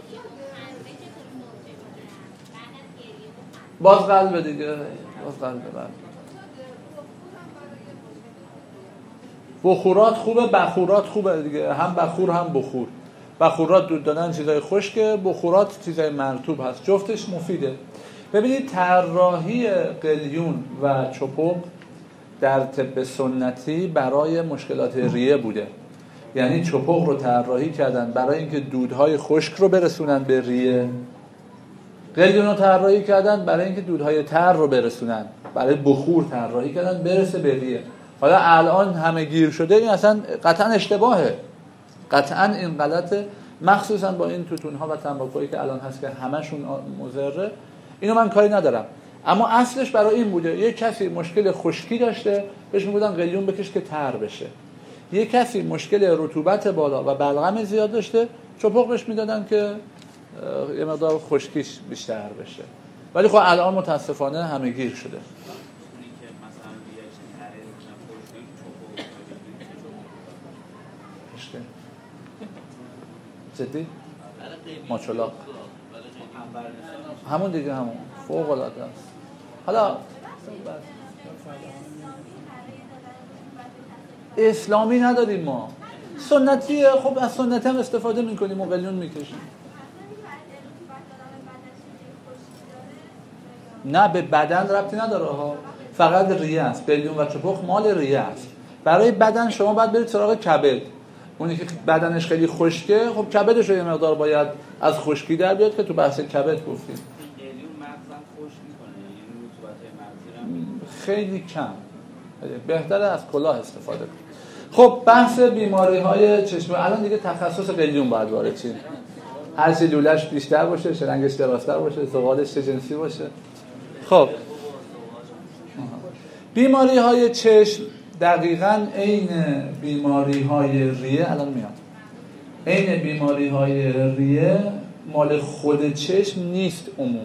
باز قلب دیگه، باز قلب. بخورات خوبه، بخورات خوبه دیگه، هم بخور هم بخور. بخورات دود دادن چیزای خشکه، بخورات چیزای مرطوب هست، جفتش مفیده. ببینید طراحی قلیون و چپق در طب سنتی برای مشکلات ریه بوده. یعنی چپق رو طراحی کردن برای اینکه دودهای خشک رو برسونن به ریه، قلیون رو طراحی کردن برای اینکه دودهای تر رو برسونن، برای بخور طراحی کردن برسه به ریه. حالا الان همه گیر شده، این اصلا قطعا اشتباهه، قطعا این غلطه، مخصوصا با این توتون‌ها و تنباکویی که الان هست که همشون مضره. اینو من کاری ندارم، اما اصلش برای این بوده. یه کسی مشکل خشکی داشته بهش میگفتن قلیون بکش که تر بشه. یه کسی مشکل رطوبت بالا و بلغم زیاد داشته، چپق بهش میدادن که یه مقدار خشکیش بیشتر بشه. ولی خب الان متاسفانه همه گیر شده. جدی؟ ماچولا همون دیگه، همون فوق العاده است. حالا اسلامی نداریم ما، سنتیه. خب از سنت هم استفاده میکنیم و قلیون میکشیم. نه به بدن ربطی نداره ها، فقط ریه است. قلیون و چپخ مال ریه است. برای بدن شما باید برید سراغ کبد. اونی که بدنش خیلی خشکه، خب کبدش رو یه مقدار باید از خشکی در بیاد که تو بحث کبد گفتیم. قلیون مغزم خشک میکنه، یعنی رطوبت مغزی خیلی کم، بهتره از کلاه استفاده کنید. خب بحث بیماری‌های چشم، الان دیگه تخصص قلیون باید وارد شیم. هر چه لوله‌اش بیشتر باشه، شرنگش درازتر باشه، زغالش چه جنسی باشه. خب بیماری‌های چشم دقیقاً عین بیماری‌های ریه، الان میاد، عین بیماری‌های ریه مال خود چشم نیست.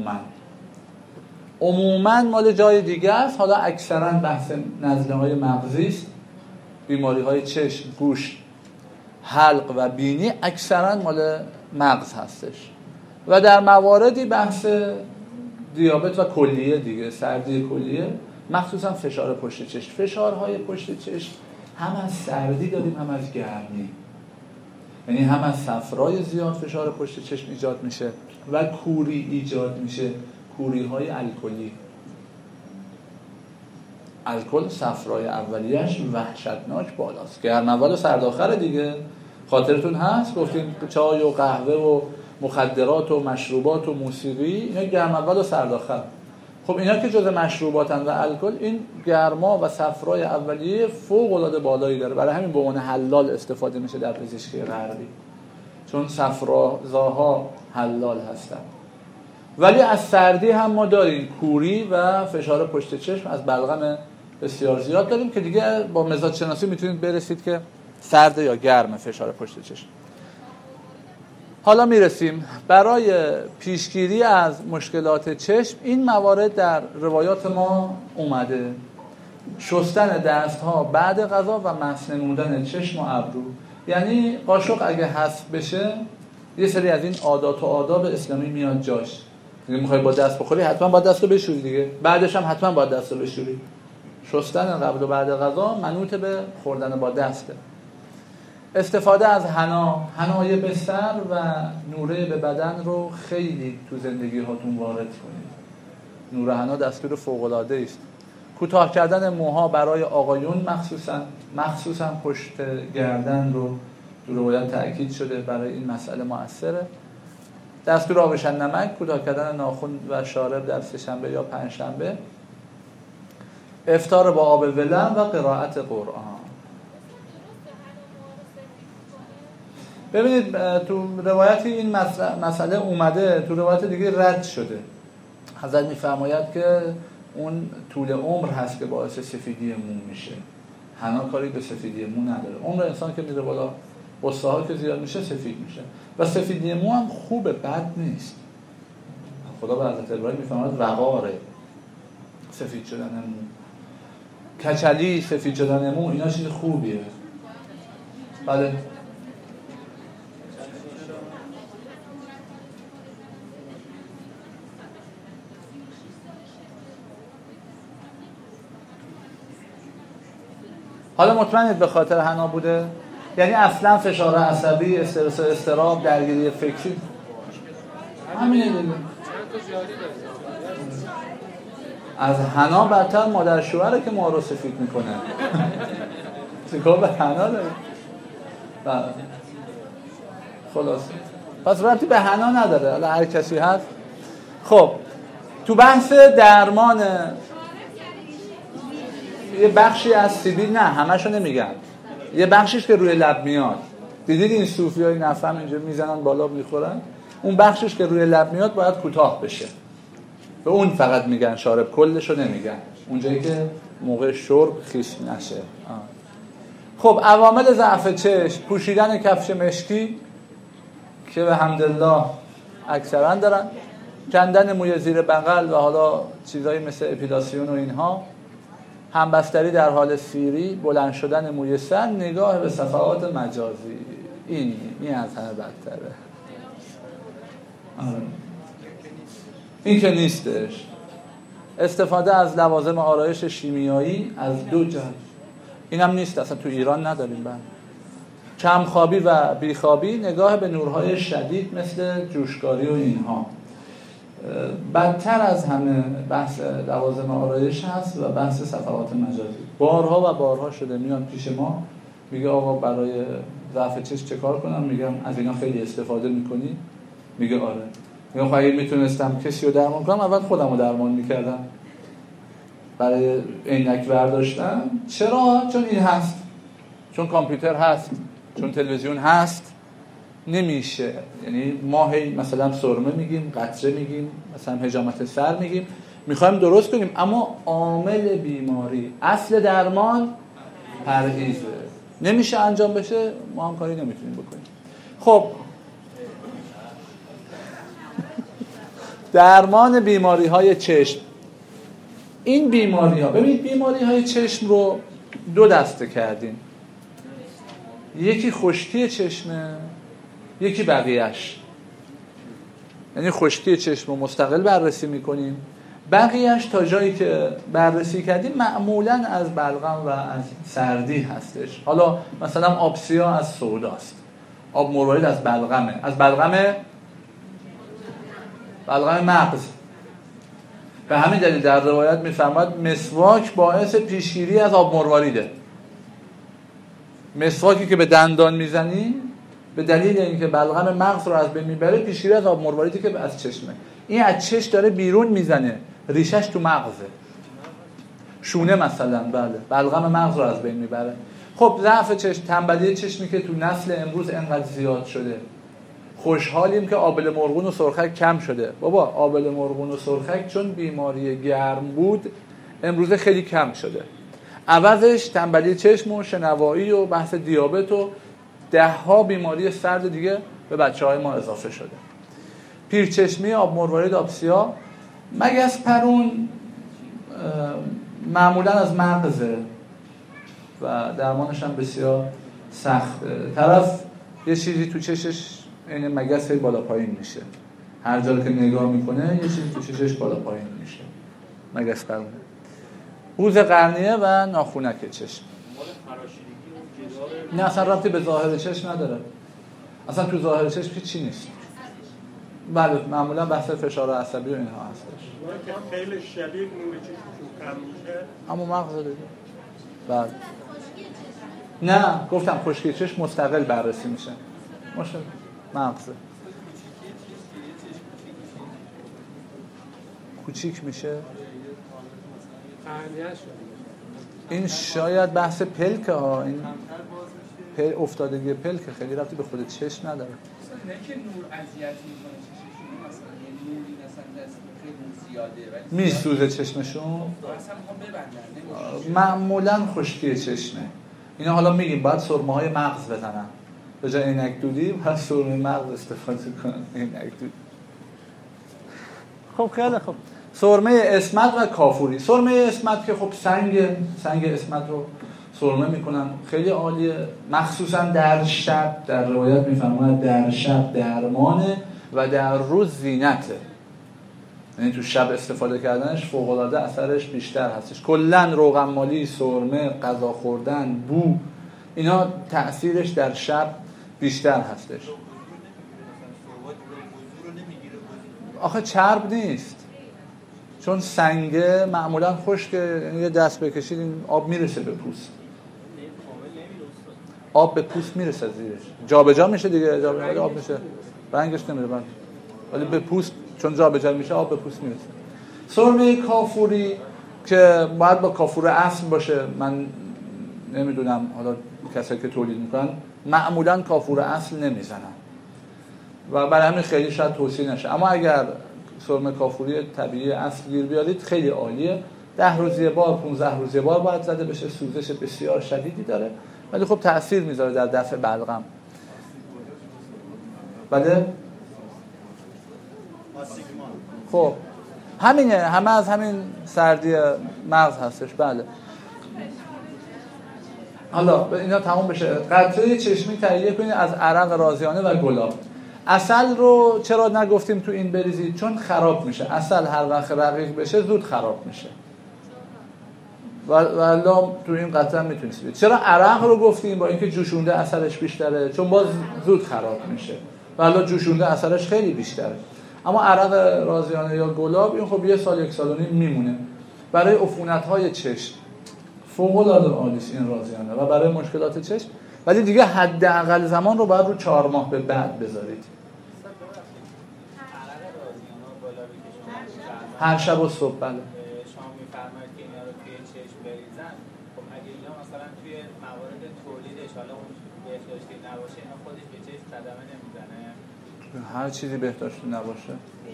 عموماً مال جای دیگه است. حالا اکثراً بحث نزله‌های مغزی است. بیماری‌های چشم، گوش، حلق و بینی اکثراً مال مغز هستش و در مواردی بحث دیابت و کلیه دیگه، سردی کلیه، مخصوصا فشار پشت چشم. فشارهای پشت چشم هم از سردی داریم هم از گرمی، یعنی هم از صفرای زیاد فشار پشت چشم ایجاد میشه و کوری ایجاد میشه، کوری‌های الکلی. الکل صفرای اولیه‌اش وحشتناک بالاست. گرم اول و سرد آخر دیگه. خاطرتون هست گفتیم چای و قهوه و مخدرات و مشروبات و موسیقی اینا گرم اول و سرد آخر. خب اینا که جزء مشروباتن و الکل، این گرما و صفرای اولیه فوق العاده بالایی داره. برای همین به عنوان حلال استفاده میشه در پزشکی غربی، چون صفرازاها حلال هستن. ولی از سردی هم ما داریم کوری و فشار پشت چشم، از بلغم بسیار زیاد داریم که دیگه با مزاج شناسی میتونید برسید که سرد یا گرم فشار پشت چشم. حالا میرسیم برای پیشگیری از مشکلات چشم. این موارد در روایات ما اومده: شستن دستها بعد غذا و مس نمودن چشم و ابرو. یعنی قاشق اگه حذف بشه یه سری از این عادات و آداب اسلامی میاد جاش. دیگه میخوای با دست بخوری حتما با دستو بشوری دیگه، بعدش هم حتما با دستو بشوری. شستن قبل و بعد غذا منوط به خوردن با دسته. استفاده از حنای بستر و نوره به بدن رو خیلی تو زندگی هاتون وارد کنید. نور حنا دستور فوق‌العاده است. کوتاه کردن موها برای آقایون مخصوصا پشت گردن رو تو روایت تأکید شده برای این مسئله مؤثره. دستور آبشن نمک، کوتاه کردن ناخن و شارب در سه‌شنبه یا پنجشنبه. افطار با آب ولرم و قرائت قرآن. ببینید تو روایتی این مسئله اومده، تو روایت دیگه رد شده. حضرت میفرماید که اون طول عمر هست که باعث سفیدی مو میشه. حنا کاری به سفیدی مو نداره. عمر انسان که میره بالا، قصه ها که زیاد میشه سفید میشه و سفیدی مو هم خوبه، بد نیست. خدا به حضرت ابراهیم میفرماید وقاره سفید شدن مو، کچلی سفید شدن مو، اینا چیز خوبیه. بله حالا مطمئنید به خاطر حنا بوده؟ یعنی اصلا فشار عصبی، استرس و اضطراب، درگیری فکری همینه دیگه. از حنا بدتر مادر شوهره که ما رو سفید میکنه. چیکار به حنا داره؟ خلاص پس ربطی به حنا نداره، حالا هر کسی هست. خب تو بحث درمان یه بخشی از سیبیل، نه همشو نمیگم، یه بخشیش که روی لب میاد. دیدید این صوفیای نفهم اینجا میزنن بالا میخورن، اون بخشیش که روی لب میاد باید کوتاه بشه. به اون فقط میگن شارب، کلشو نمیگن. اونجایی که موقع شرب خیس نشه. خب عوامل ضعف چشم: پوشیدن کفش مشکی که به حمدالله اکثرا دارن، کندن موی زیر بغل و حالا چیزایی مثل اپیلاسیون و اینها، همبستری در حال سیری، بلند شدن موی سر، نگاه به صفحات مجازی. این از همه بدتره. این که نیستش. استفاده از لوازم آرایش شیمیایی از دو جهت، اینم نیست، اصلا تو ایران نداریم. بعد کمخوابی و بیخوابی، نگاه به نورهای شدید مثل جوشکاری و اینها. بدتر از همه بحث لوازم آرایش هست و بحث صفحات مجازی. بارها و بارها شده میان پیش ما میگه آقا برای ضعف چشم چه کار کنم؟ میگم از اینا خیلی استفاده میکنی؟ میگه آره. میگم خب اگه میتونستم کسی رو درمان کنم اول خودم رو درمان میکردم. برای عینک برداشتم. چرا؟ چون این هست، چون کامپیوتر هست، چون تلویزیون هست. نمیشه، یعنی ما هی مثلا سرمه میگیم، قطره میگیم، مثلا حجامت سر میگیم، میخوایم درست کنیم، اما عامل بیماری، اصل درمان پرهیزه. نمیشه انجام بشه، ما هم کاری نمیتونیم بکنیم. خب درمان بیماری های چشم. این بیماری ها، ببینید بیماری های چشم رو دو دسته کردیم، یکی خشکی چشمه، یکی بقیهش. یعنی خشکی چشم رو مستقل بررسی میکنیم، بقیهش تا جایی که بررسی کردیم معمولاً از بلغم و از سردی هستش. حالا مثلا آبسیا از سوداست، آب مروارید از بلغمه، از بلغم مغز. به همین دلیل در روایت میفرماد مسواک باعث پیشگیری از آب مرواریده. مسواکی که به دندان میزنی به دلیل اینکه بلغم مغز رو از بین میبره، پیشگیری از آب مرواریدی که از چشمه. این از چشم داره بیرون میزنه، ریشش تو مغزه. شونه مثلا، بله، بلغم مغز رو از بین میبره. خب ضعف چشم، تنبلی چشمی که تو نسل امروز انقدر زیاد شده. خوشحالیم که آبله مرغون و سرخک کم شده. بابا آبله مرغون و سرخک چون بیماری گرم بود امروزه خیلی کم شده. عوضش تنبلی چشم و شنوایی و بحث دیابت و ده‌ها بیماری سرد دیگه به بچه‌های ما اضافه شده. پیرچشمی، آب مروارید، آبسیا، مگس پرون معمولا از مغزه و درمانش هم بسیار سخته. طرف یه چیزی تو چشش این مگس بالا پایین میشه، هر جا که نگاه میکنه یه چیزی تو چشش بالا پایین میشه. مگس پرونه، حوض قرنیه و ناخونک چشم. نه اصلا ربطی به ظاهر چشم نداره، اصلا تو ظاهر چشم هیچی نیست. بله معمولا بحث فشار عصبی و اینها هستش. خیلی شدید نور چشمشون کم میشه اما مغز دیگه. بله نه گفتم خشکی چشم مستقل بررسی میشه، ماشاءالله مغزه کوچیک میشه. این شاید بحث پلکه ها، این افتادگی پلکه، خیلی ربطی به خود چشم نداره. نه که نور اذیت میکنه چشمشون، مثلا یه نوری مثلا دست خیلی زیاده میسوزه چشمشون، اصلا میخوام ببندن. معمولا خشکی چشمه. اینا حالا میگیم باید سرمه های مغز بزنن، به جای عینک دودی باید سرمه مغز استفاده کنن. عینک دود. خب خیلی خب، سرمه اسمت و کافوری. سرمه اسمت که خب سنگ اسمت رو سرمه میکنن، خیلی عالیه، مخصوصا در شب. در روایت میفرماید در شب درمانه و در روز زینته. یعنی تو شب استفاده کردنش فوق‌العاده اثرش بیشتر هستش. کلاً روغن مالی، سرمه، غذا خوردن، بو، اینا تأثیرش در شب بیشتر هستش. آخه چرب نیست، چون سنگه معمولا خشکه، یعنی یه دست بکشید این آب میرسه به پوست، آب به پوست میرسه زیرش، جابجا میشه دیگه، جابجا آب میشه، رنگش نمیره، ولی به پوست چون جابجا میشه آب به پوست میرسه. سرمه کافوری که باید با کافور اصل باشه، من نمیدونم حالا کسایی که تولید میکنن معمولا کافور اصل نمیزنن و برای همین خیلی شاید توصیه نشه، اما اگر سرمه کافوری طبیعی اصل گیر بیارید خیلی عالیه. 10 روز یه بار، 15 روز یه بار باید زده بشه. سوزش بسیار شدیدی داره ولی خب تأثیر میذاره در دفع بلغم. بله خب همینه، همه از همین سردی مغز هستش. بله حالا اینا تموم بشه. قطره چشمی تهیه کنید از عرق رازیانه و گلاب. عسل رو چرا نگفتیم تو این بریزید؟ چون خراب میشه. عسل هر وقت رقیق بشه زود خراب میشه. والا تو این قطعا میتونید. چرا عرق رو گفتیم؟ با اینکه جوشونده اثرش بیشتره، چون باز زود خراب میشه. والا جوشونده اثرش خیلی بیشتره. اما عرق رازیانه یا گلاب این خب 1 سال 1.5 سال میمونه. برای عفونت‌های چشم فوق‌العاده عالیه این رازیانه و برای مشکلات چشم، ولی دیگه حداقل زمان رو باید رو 4 ماه به بعد بذارید. هر شب و صبح. بله. شما می‌فرمایید که اینا رو توی چشم بریزن. خب اگه اینا مثلا توی موارد تولیدش حالا اون بهداشتی نباشه، اینا خودش به چشم صدمه نمیزنه؟ هر چیزی بهداشتی نباشه.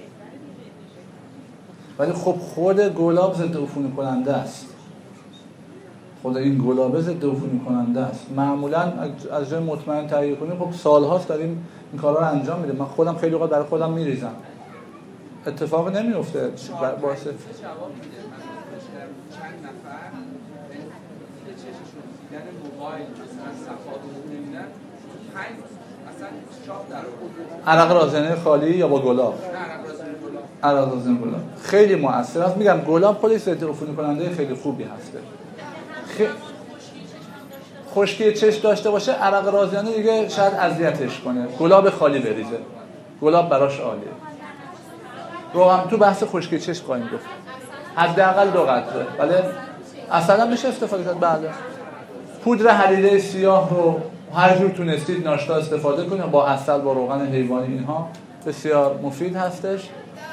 ولی خب خود گلاب ضد عفونی کننده است. خود این گلابه ضد عفونی کننده است. معمولا از جای مطمئن تهیه کنیم، خب سال‌هاست داریم این کارا رو انجام میدیم. من خودم خیلی وقت برای خودم میریزم. اتفاق نمیفته. واسه جواب میده. من چند نفر به چششون دیدن موبایل مثلا صفحات رو نمیدن 5 مثلا چاپ در آورد. عرق رازیانه خالی یا با گلاب؟ نه، عرق رازیانه گلاب. عرق رازیانه گلاب خیلی مؤثر است. میگم گلاب خودش ضد عفونی کننده خیلی خوبی هسته. خشکی چشم داشته باشه، عرق رازیانه دیگه شاید اذیتش کنه. گلاب خالی بریزه. گلاب براش عالیه. روغن تو بحث خشکی چشم خواهیم گفت. حداقل 2 قطره. بله. اصلا میشه استفاده کرد. بله. پودر حلیله سیاه رو هر جور تونستید ناشتا استفاده کنید، با عسل، با روغن حیوانی، اینها بسیار مفید هستش.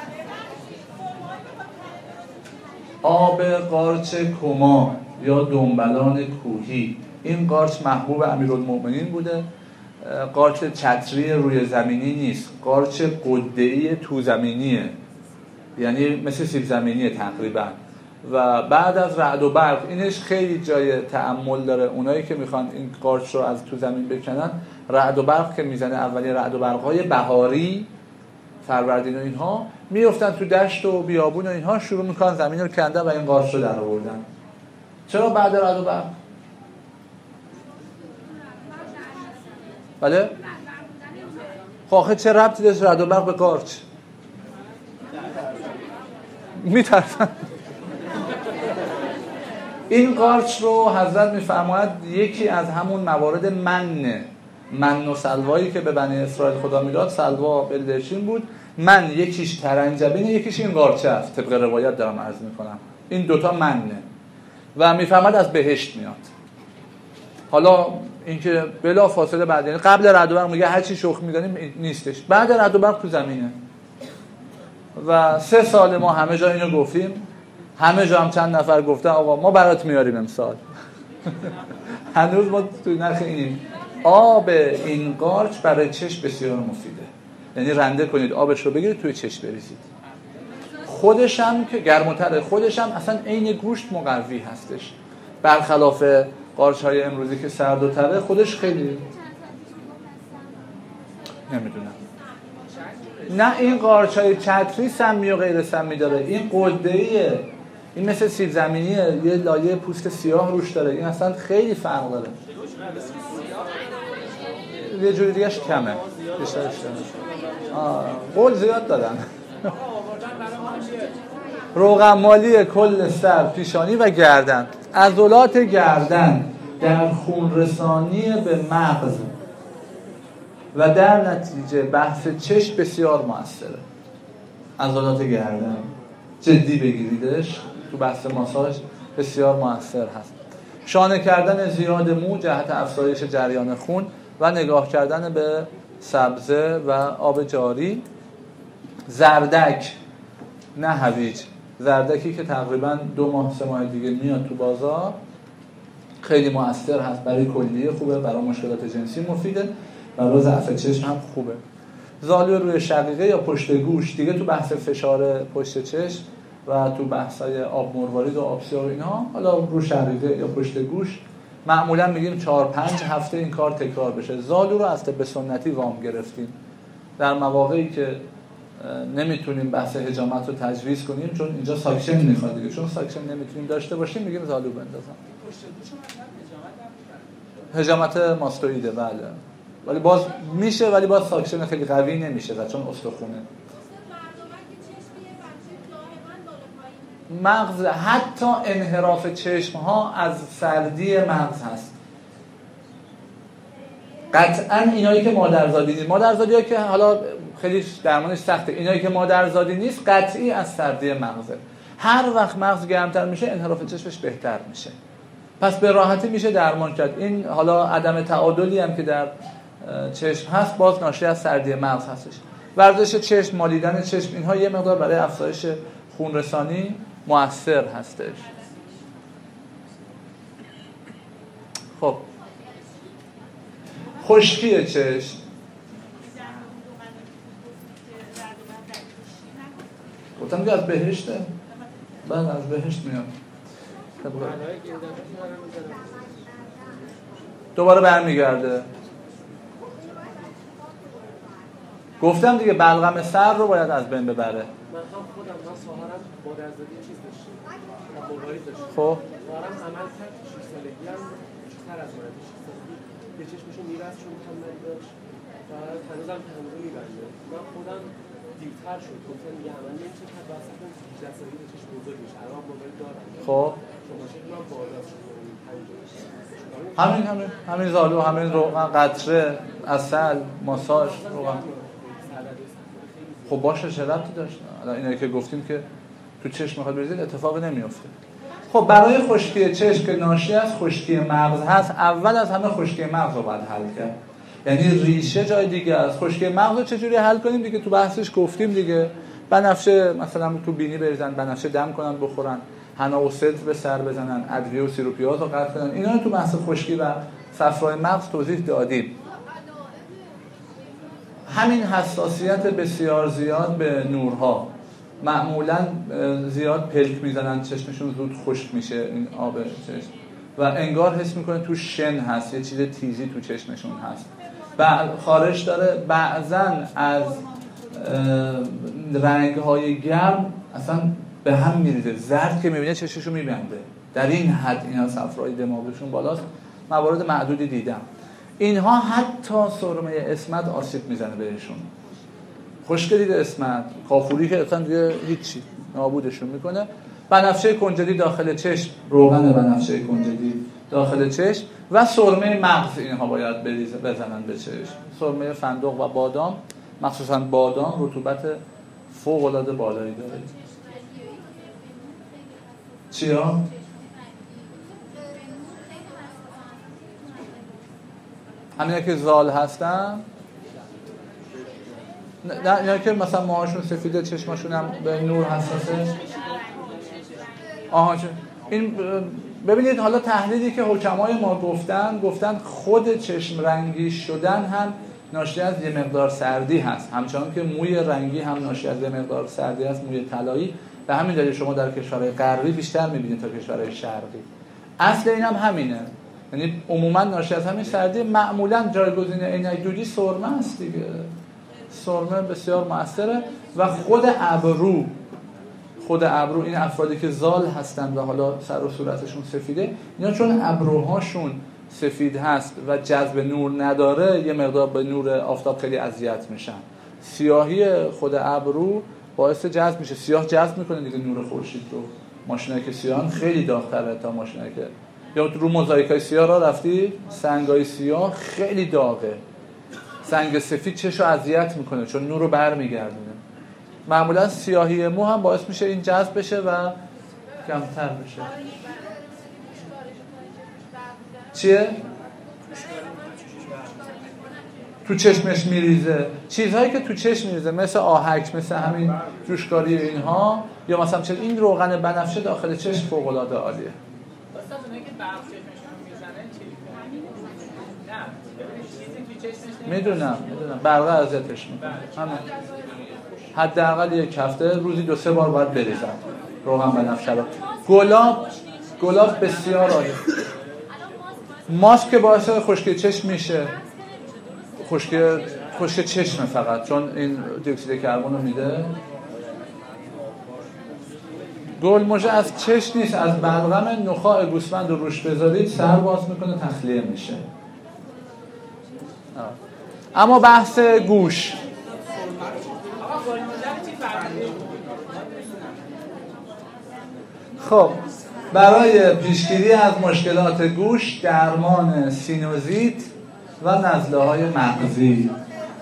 آب قارچ کما یا دنبلان کوهی، این قارچ محبوب امیرالمؤمنین بوده. قارچ چتری روی زمینی نیست، قارچ قده‌ای تو زمینیه، یعنی مثل سیب زمینیه تقریبا. و بعد از رعد و برق اینش خیلی جای تأمل داره. اونایی که میخوان این قارچ رو از تو زمین بکنن، رعد و برق که میزنه، اولی رعد و برق‌های بهاری فروردین و اینها، میافتن تو دشت و بیابون و اینها، شروع میکنن زمین رو کندن و این قارچ رو در آوردن. چرا بعد رعد و برق؟ بله؟ خواهد چه ربطی داشت رعد و برق به قارچ؟ میترسن. این قارچ رو حضرت میفرماید یکی از همون موارد من و سلوایی که به بنی اسرائیل خدا میداد، سلوا بلدرچین بود، من یکیش ترنجبینه، یکیش این قارچه است. طبق روایت دارم عرض میکنم. این دوتا منه و میفرماید از بهشت میاد. حالا اینکه بلا فاصله بعد، یعنی قبل رعد و برق میگه هر چی شخم می‌زنیم نیستش، بعد رعد و برق تو زمینه. و 3 سال ما همه جا اینو گفتیم، همه جا هم چند نفر گفتن آقا ما برات میاریم امسال. هنوز ما تو نرخ اینیم. آب این قارچ برای چشم بسیار مفیده. یعنی رنده کنید، آبش رو بگیرید توی چشم بریزید. خودش هم که گرم‌تره، خودش هم اصلا عین گوشت مقوی هستش. برخلاف قارچ‌های امروزی که سرد و تره، خودش خیلی نمیدونم. نه این قارچ‌های چتری سمی و غیر سمی داره، این قده‌ایه، این مثل سیب زمینیه، یه لایه پوست سیاه روش داره، این اصلا خیلی فرق داره. یه جوری دیگه‌اش کمه، بیشترش کمه. قول زیاد دادن. روغن مالی کل سر، پیشانی و گردن. عضلات گردن در خون رسانی به مغز و در نتیجه بحث چشم بسیار موثره. عضلات گردن جدی بگیریدش، تو بحث ماساژ بسیار موثر هست. شانه کردن زیاد مو جهت افزایش جریان خون و نگاه کردن به سبزه و آب جاری. زردک نه هویج، زردکی که تقریبا 2 ماه 3 ماه دیگه میاد تو بازار، خیلی موثر هست، برای کلیه خوبه، برای مشکلات جنسی مفیده، برای ضعف چشم هم خوبه. زالو روی شقیقه یا پشت گوش، دیگه تو بحث فشار پشت چشم و تو بحثای آب مروارید و آب سیاه و اینها، حالا رو شقیقه یا پشت گوش معمولا میگیم 4-5 هفته این کار تکرار بشه. زالو رو از طب سنتی وام گرفتیم. در مواقعی که نمیتونیم بحث حجامت رو تجویز کنیم، چون اینجا ساکشن میخواد دیگه، چون ساکشن نمیتونیم داشته باشیم، میگیم زالو بندازم. حجامت ماستوئیده. بله ولی باز میشه، ولی باز ساکشن خیلی قوی نمیشه چون استخونه. مغز حتی انحراف چشم ها از سردی مغز هست. قطعا اینایی که مادرزادی نیست، مادرزادی ها که حالا خیلی درمانش سخته، اینایی که مادرزادی نیست قطعی از سردی مغزه. هر وقت مغز گرمتر میشه انحراف چشمش بهتر میشه، پس به راحتی میشه درمان کرد. این حالا عدم تعادلی هم که در چشم هست باز ناشی از سردی مغز هستش. ورزش چشم، مالیدن چشم، اینها یه مقدار برای افزایش خون رسانی مؤثر هستش. خب خشکی چشم، گفتم که از بهشته، بعد از بهشت میاد. دوباره برمیگرده. گفتم دیگه بلغم سر رو باید از بین ببره. من هم خودم هم سوهرم مادرزادی چیز داشتیم، مبارید داشتیم. خب سوهرم عمل کرد 6 سالگی هم بیشتر از من 6 سالگی یه چشمشو می‌بست چون کمری داشت و هنوزم که هنوزو می‌بنده. من خودم دیرتر شد، گفتم دیگه عمل نمیشه که واسه 18 سالگی چشم بزرگ میشه. الان مبارید دارم. خب شما چشم من بالا شد. همین زالو، همین روغن قطره، عسل، ماساژ، روغن. خب باشه چه ربطی داشت؟ الان اینایی که گفتیم که تو چشم میخواد بریزید اتفاقی نمیفته. خب برای خشکی چشم که ناشی از خشکی مغز هست، اول از همه خشکی مغز رو باید حل کرد. یعنی ریشه جای دیگه است. خشکی مغز رو چجوری حل کنیم دیگه تو بحثش گفتیم دیگه. بنفشه مثلا تو بینی بریزن، بنفشه دم کنن بخورن، حنا و سدر به سر بزنن، ادویه و سیروپیاز رو قطع کنن. اینا رو تو بحث خشکی و صفرای مغز توضیح دادیم. همین حساسیت بسیار زیاد به نورها، معمولا زیاد پلک میزنن چشمشون زود خشک میشه این آب چشم و انگار حس میکنه تو شن هست، یه چیز تیزی تو چشمشون هست. خارش داره بعضن از رنگ‌های گرم اصلا به هم میریزه، زرد که میبینه چشمشو میبنده. در این حد اینا صفرای دماغشون بالاست. موارد معدودی دیدم. اینها حتی سرمه اسمت آسیب میزنه بهشون. خشک دید اسمت، کافوری که اصلا دیگه هیچی نابودشون میکنه. بنفشه کنجدی داخل چشم، روغن بنفشه کنجدی داخل چشم و سرمه مغز اینها باید بزنن به چشم. سرمه فندق و بادام، مخصوصا بادام رطوبت فوق العاده بالایی داره. چیا؟ همینه که زال هستن، نه اینا که مثلا موهاشون سفیده چشماشون هم به نور حساسه. این ببینید حالا تحلیلی که حکمای ما گفتن خود چشم رنگی شدن هم ناشی از یه مقدار سردی هست، همچنان که موی رنگی هم ناشی از یه مقدار سردی هست، موی طلایی. به همین دلیل شما در کشورهای غربی بیشتر می‌بینید تا کشورهای شرقی. اصل این هم همینه، یعنی عموما ناشی از همین سردی. معمولا جایگزین عینک دودی سرمه است دیگه. سرمه بسیار مؤثره و خود ابرو این افرادی که زال هستن و حالا سر و صورتشون سفیده، اینا چون ابروهاشون سفید هست و جذب نور نداره یه مقدار به نور آفتاب خیلی اذیت میشن. سیاهی خود ابرو باعث جذب میشه، سیاه جذب میکنه دیگه نور خورشید رو. ماشینایی که سیاهن خیلی داغ‌تره تا ماشینایی که یا رو موزاییکای سیاه را رفتی، سنگای سیاه خیلی داغه. سنگ سفید چشو اذیت میکنه چون نور رو برمیگردونه. معمولا سیاهی مو هم باعث میشه این جذب بشه و کمتر بشه. چیه؟ تو چشمش میریزه. چیزهایی که تو چشم میریزه مثل آهک، مثل همین جوشکاری اینها، یا مثلا این روغن بنفشه داخل چشم فوق العاده عالیه. اصلا اونایی که برق چشمشون میزنه چی؟ نه چیزی تو چشمش میدونم برق اذیتش میکنه. همین حداقل یک هفته روزی 2-3 بار باید بریزن روغن بنفشه رو. گلاب بسیار عالی. ماسک که باعث خشکی چشم میشه، خشک چشم فقط چون این دی اکسید کربن رو میده. گلمژه از چشم نیست، از بلغم نخاع گوسفند رو روش بذارید سر باز میکنه تخلیه میشه. اما بحث گوش، خب برای پیشگیری از مشکلات گوش درمان سینوزیت و نزله‌های مغزی،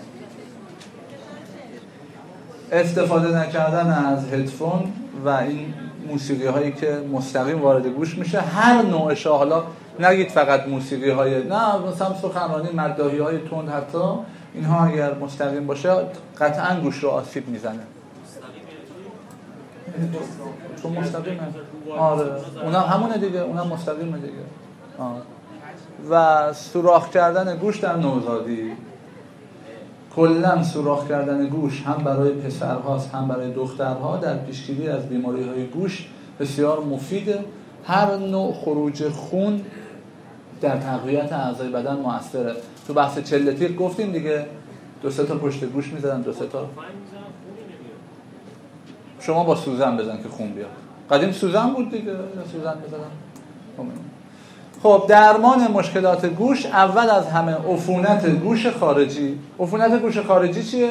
استفاده نکردن از هدفون و این موسیقی هایی که مستقیم وارد گوش میشه، هر نوعش، حالا نگید فقط موسیقی های، نه مثلا سخنرانی، مداحی های تند، حتی اینها اگر مستقیم باشه قطعا گوش رو آسیب میزنه. چون مستقیمه. آره اونم همونه دیگه، اونم مستقیمه دیگه. و سوراخ کردن گوش در نوزادی، کلا سوراخ کردن گوش هم برای پسرهاست هم برای دخترها در پیشگیری از بیماری‌های گوش بسیار مفیده. هر نوع خروج خون در تقویت اعضای بدن موثره. تو بحث چله تیغ گفتیم دیگه، 2-3 تا پشت گوش می‌زدن، 2-3 تا. شما با سوزن بزن که خون بیاد. قدیم سوزن بود دیگه، سوزن بزنن. خب درمان مشکلات گوش، اول از همه عفونت گوش خارجی. عفونت گوش خارجی چیه؟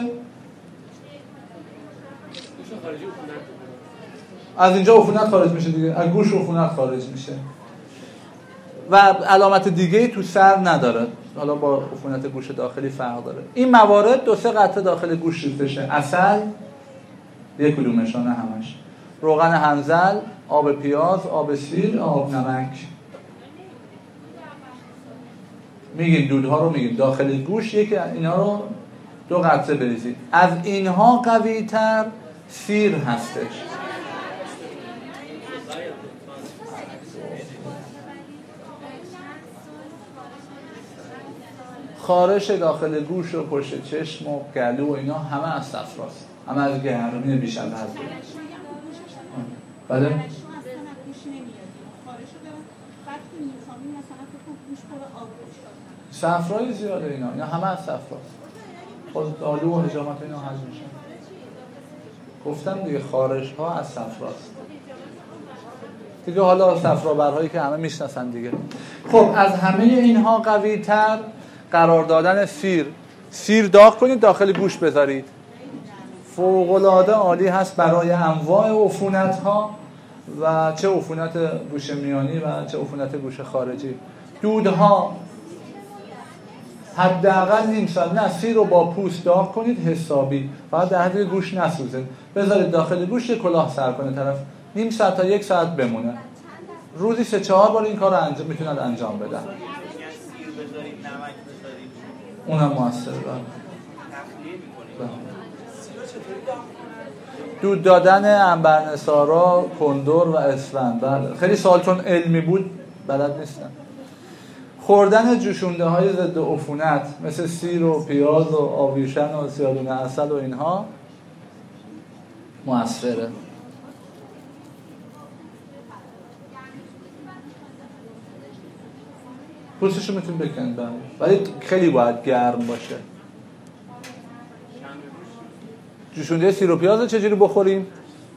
از اینجا عفونت خارج میشه دیگه، از گوش عفونت خارج میشه و علامت دیگه‌ای تو سر نداره. حالا با عفونت گوش داخلی فرق داره. این موارد 2-3 قطره داخل گوش ریخته، عسل، یک کدومشانه همش، روغن هنزل، آب پیاز، آب سیر، آب نمک. میگیم دودها رو میگیم داخل گوش، یکی اینا رو 2 قطره بریزید. از اینها قوی تر سیر هستش. خارش داخل گوش و پشت چشم و گلو و اینا همه از صفراست، همه از گرمی بیش از حد. بله؟ صفرای زیاده اینا همه از صفراست. خود آلو و حجامت اینا حذف میشن. گفتم دیگه خارش ها از صفراست دیگه. حالا صفرابرهایی که همه میشناسن دیگه. خب از همه اینها قوی تر قرار دادن سیر داغ کنید داخل گوش بذارید. فوق‌العاده عالی هست برای انواع عفونت ها و چه عفونت گوش میانی و چه عفونت گوش خارجی. دودها حداقل نیم ساعت، نه سیر رو با پوست داغ کنید حسابی، فقط در حد گوش نسوزه، بذارید داخل گوش کلاه سر کنه طرف، نیم ساعت تا 1 ساعت بمونه. روزی 3-4 بار این کار رو میتونن انجام بدن. اونم موثره. دود دادن عنبرنثارا، کندر و اسفند. بله خیلی سوال چون علمی بود بلد نیستم. خوردن جوشونده های ضد عفونت مثل سیر و پیاز و آویشن و سیادون عسل و اینها موثره. پوستشو میتونید بکنید ولی خیلی باید گرم باشه. جوشونده سیر و پیاز رو چجوری بخوریم؟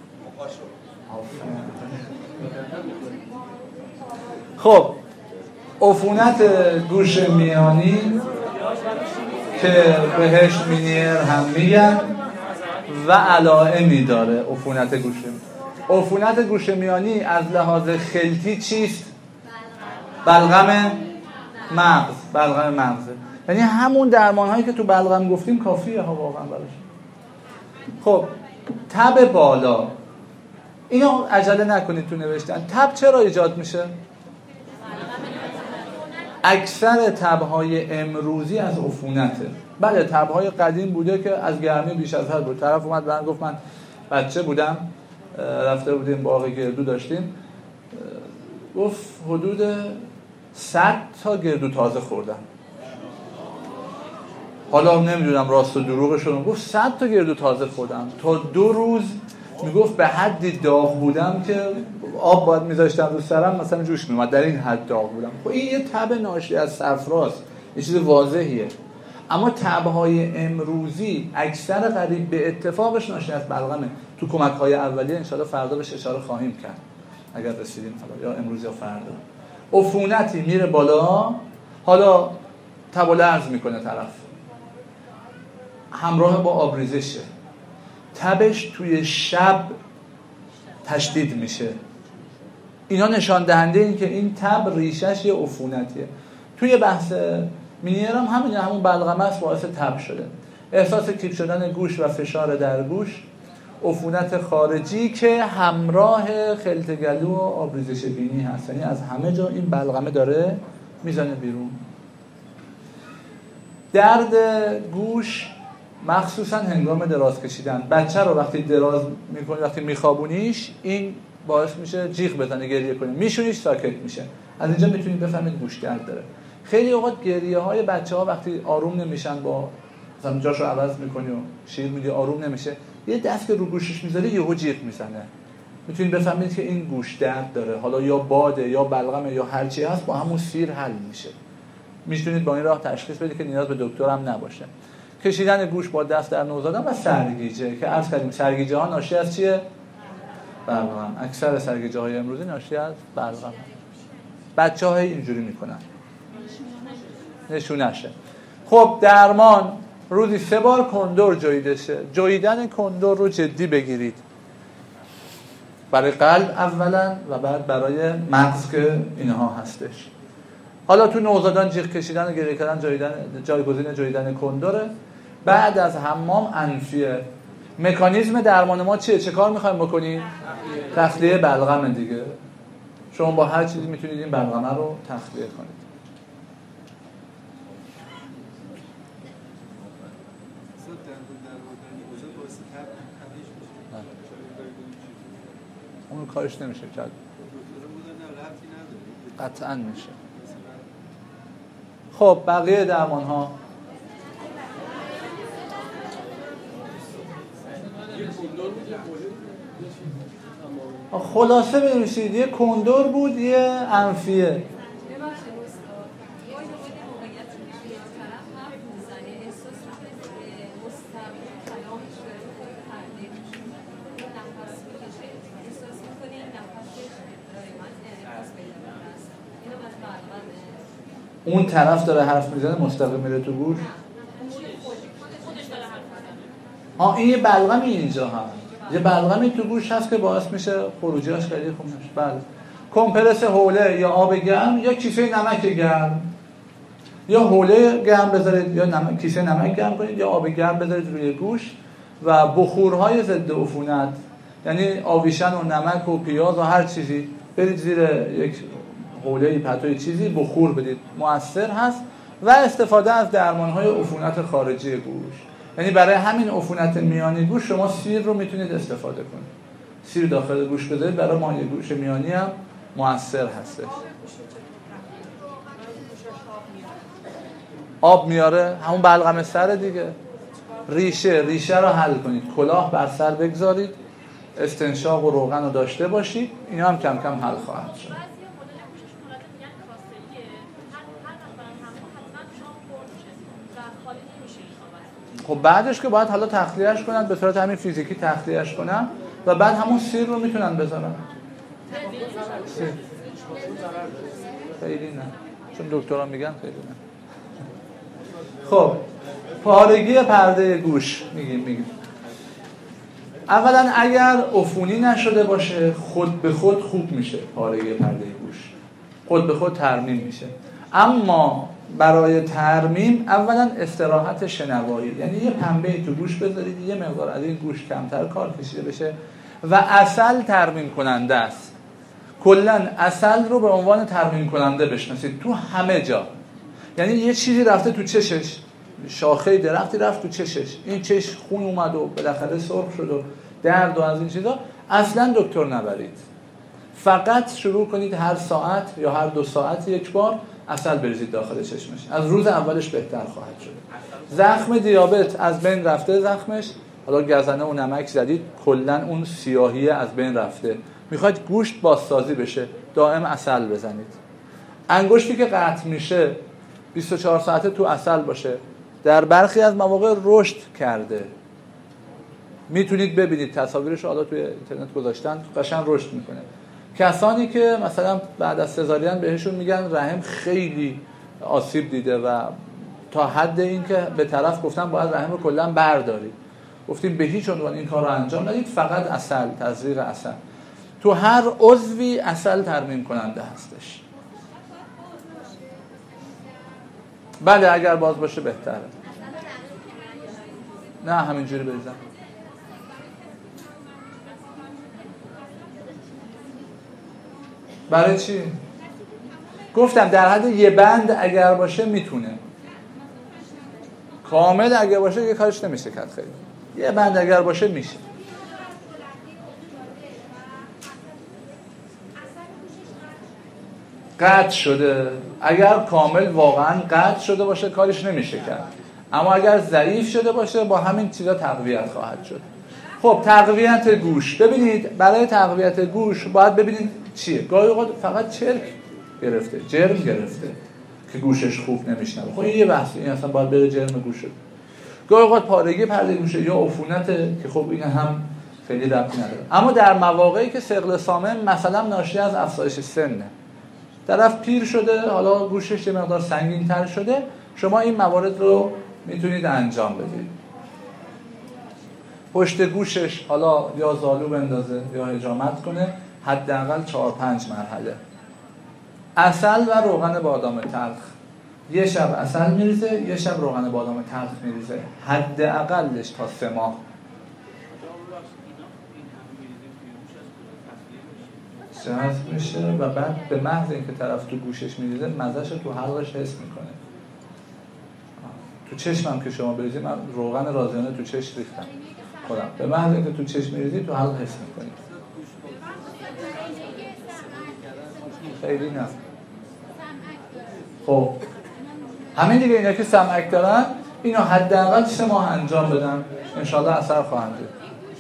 خب عفونت گوش میانی که بهش مینیر هم میگن و علائمی داره. عفونت گوش میانی از لحاظ خلطی چیست؟ بلغم مغزه. یعنی همون درمان هایی که تو بلغم گفتیم کافیه ها واقعا براش. خب تب بالا، اینو عجله نکنید تو نوشتن. تب چرا ایجاد میشه؟ اکثر تب‌های امروزی از عفونته. بله تب‌های قدیم بوده که از گرمی بیش از حد بود. طرف اومد برام گفت من بچه بودم رفته بودیم باغ گردو داشتیم، گفت حدود 100 تا گردو تازه خوردم. حالا نمیدونم راست و دروغشون، گفت 100 تا گردو تازه خوردم تا 2 روز. میگفت به حدی داغ بودم که آب باید میذاشتم رو سرم مثلا جوش میومد، در این حد داغ بودم. خب این یه تب ناشی از صفراست، یه چیز واضحیه. اما تب‌های امروزی اکثر قریب به اتفاقش ناشی از بلغمه. تو کمک‌های اولیه انشالله فردا بهش اشاره خواهیم کرد اگر رسیدیم، یا امروز یا فردا. عفونتی میره بالا، حالا تب و لرز میکنه طرف، همراه با آبریزشه. تبش توی شب تشدید میشه. اینا نشان دهنده این که این تب ریشش یه عفونتیه. توی بحث مینیر هم همون بلغمه است باعث تب شده. احساس کیپ شدن گوش و فشار در گوش، عفونت خارجی که همراه خلط گلو و آبریزش بینی هست، یعنی از همه جا این بلغمه داره میزنه بیرون. درد گوش مخصوصا هنگام دراز کشیدن. بچه رو وقتی دراز میکنی، وقتی میخوابونیش، این باعث میشه جیغ بزنه، گریه کنه، میشونیش ساکت میشه. از اینجا میتونید بفهمید گوش درد داره. خیلی اوقات گریه های بچه ها وقتی آروم نمیشن، با مثلا جاشو عوض میکنی و شیر میدی آروم نمیشه، یه دست که رو گوشش میذاره یهو جیغ میزنه. میتونید بفهمید که این گوش درد داره. حالا یا باده یا بلغمه یا هر چی هست، با همون سیر حل میشه. میتونید با این راه تشخیص بدید که نیاز به دکتر هم نباشه. کشیدن گوش با دست در نوزادان و سرگیجه که عرض کردیم سرگیجه ها ناشی از چیه؟ بلغم. اکثر سرگیجه های امروزی ناشی از بلغم. بچه‌ها اینجوری میکنن، نشونشه. خب درمان روزی 3 بار کندر جویده شه. جویدن کندر رو جدی بگیرید، برای قلب اولا و بعد برای مغز که اینها هستش. حالا تو نوزادان جیغ کشیدن و گریه کردن جایگزین جویدن کندره. بعد از حمام انفیه. مکانیزم درمان ما چیه؟ چه کار میخوایم بکنیم؟ تخلیه بلغم دیگه. شما با هر چیزی میتونید این بلغمه رو تخلیه کنید. اون کارش نمیشه کرد. قطعا میشه. خب بقیه درمان ها خلاصه بنویسید. یه کندر بود، یه انفیه. اون طرف داره حرف میزنه مستقیم میره تو گوش. این یه بلغمی اینجا هست، یه بلغمی تو گوش هست که باعث میشه خروجیاش خیلی خوب نشه. بله. کمپرس حوله یا آب گرم یا کیسه نمک گرم، یا حوله گرم بذارید یا کیسه نمک گرم کنید یا آب گرم بذارید روی گوش و بخورهای ضد عفونت، یعنی آویشن و نمک و پیاز و هر چیزی برید زیر یک حوله پتوی چیزی بخور بدید، مؤثر هست. و استفاده از درمان‌های عفونت خارجی گوش، یعنی برای همین عفونت میانی گوش شما سیر رو میتونید استفاده کنید. سیر داخل گوش بذارید، برای مایع گوش میانی هم مؤثر هستش. آب میاره، همون بلغم سر دیگه. ریشه رو حل کنید، کلاه بر سر بگذارید، استنشاق و روغن رو داشته باشید، اینا هم کم کم حل خواهد شد. خب بعدش که باید حالا تخلیهش کنن، به صورت همین فیزیکی تخلیهش کنن و بعد همون سیر رو میتونن بذارن. سیر خیلی نه، چون دکترها میگن خیلی نه. خب پارگی پرده گوش میگیم. اولا اگر عفونی نشده باشه خود به خود خوب میشه. پارگی پرده گوش خود به خود ترمیم میشه. اما برای ترمیم اولا استراحت شنوایی، یعنی یه پنبه تو گوش بذارید، یه مقدار از این گوش کمتر کار کشیده بشه و عسل ترمیم کننده است. کلا عسل رو به عنوان ترمیم کننده بشناسید تو همه جا. یعنی یه چیزی رفته تو چشش، شاخه درختی رفت تو چشش، این چش خون اومد و بالاخره سرخ شد و درد و از این چیزا، اصلا دکتر نبرید. فقط شروع کنید هر ساعت یا هر 2 ساعت یک بار عسل بریزید داخل چشمش. از روز اولش بهتر خواهد شد. زخم دیابت از بین رفته، زخمش حالا گزنه و نمک زدید، کلا اون سیاهی از بین رفته. میخواید گوشت بازسازی بشه، دائم عسل بزنید. انگشتی که قطع میشه 24 ساعته تو عسل باشه. در برخی از مواقع رشد کرده، میتونید ببینید تصاویرش حالا توی اینترنت گذاشتن، قشنگ رشد میکنه. کسانی که مثلا بعد از سزارین بهشون میگن رحم خیلی آسیب دیده و تا حد این که به طرف گفتم باید رحم رو کلا بردارید، گفتیم به هیچ عنوان این کار رو انجام ندید، فقط عسل، تزریق عسل. تو هر عضوی عسل ترمیم کننده هستش. بله اگر باز باشه بهتره. نه همینجوری بریزم. برای چی؟ گفتم در حد یه بند اگر باشه میتونه. کامل اگر باشه یه کارش نمیشه کرد خیلی. یه بند اگر باشه میشه. قطع شده، اگر کامل واقعا قطع شده باشه کارش نمیشه کرد، اما اگر ضعیف شده باشه با همین چیزا تقویت خواهد شد. خب تقویت گوش، ببینید برای تقویت گوش باید ببینید چیه. گاهی اوقات فقط چرک گرفته، جرم گرفته که گوشش خوب نمیشنوه. خب این یه بحثه، این اصلا باید بره جرم گوشه. گاهی اوقات پارگی پرده گوشه یا عفونته که خب این هم خیلی ربطی نداره. اما در مواقعی که ثقل سامع مثلا ناشی از افزایش سنه، طرف پیر شده، حالا گوشش یه مقدار سنگین‌تر شده، شما این موارد رو میتونید انجام بدید. پشت گوشش حالا یا زالو بندازه یا حجامت کنه، حداقل 4-5 مرحله. عسل و روغن بادام تلخ. یه شب عسل میریزه، یه شب روغن بادام تلخ میریزه، حداقلش تا 3 ماه. جذب میشه و بعد به محض اینکه طرف تو گوشش میریزه مزهش تو حلقش حس میکنه. تو چشمم که شما بریزید، من روغن رازیانه تو چشم ریختم خودم، به محض اینکه تو چشم میریزید تو حلق حس میکنید. خیلی نه. خب همین دیگه، اینا که سمعک دارن اینو حداقل 3 ماه انجام بدن، انشالله اثر خواهند دید.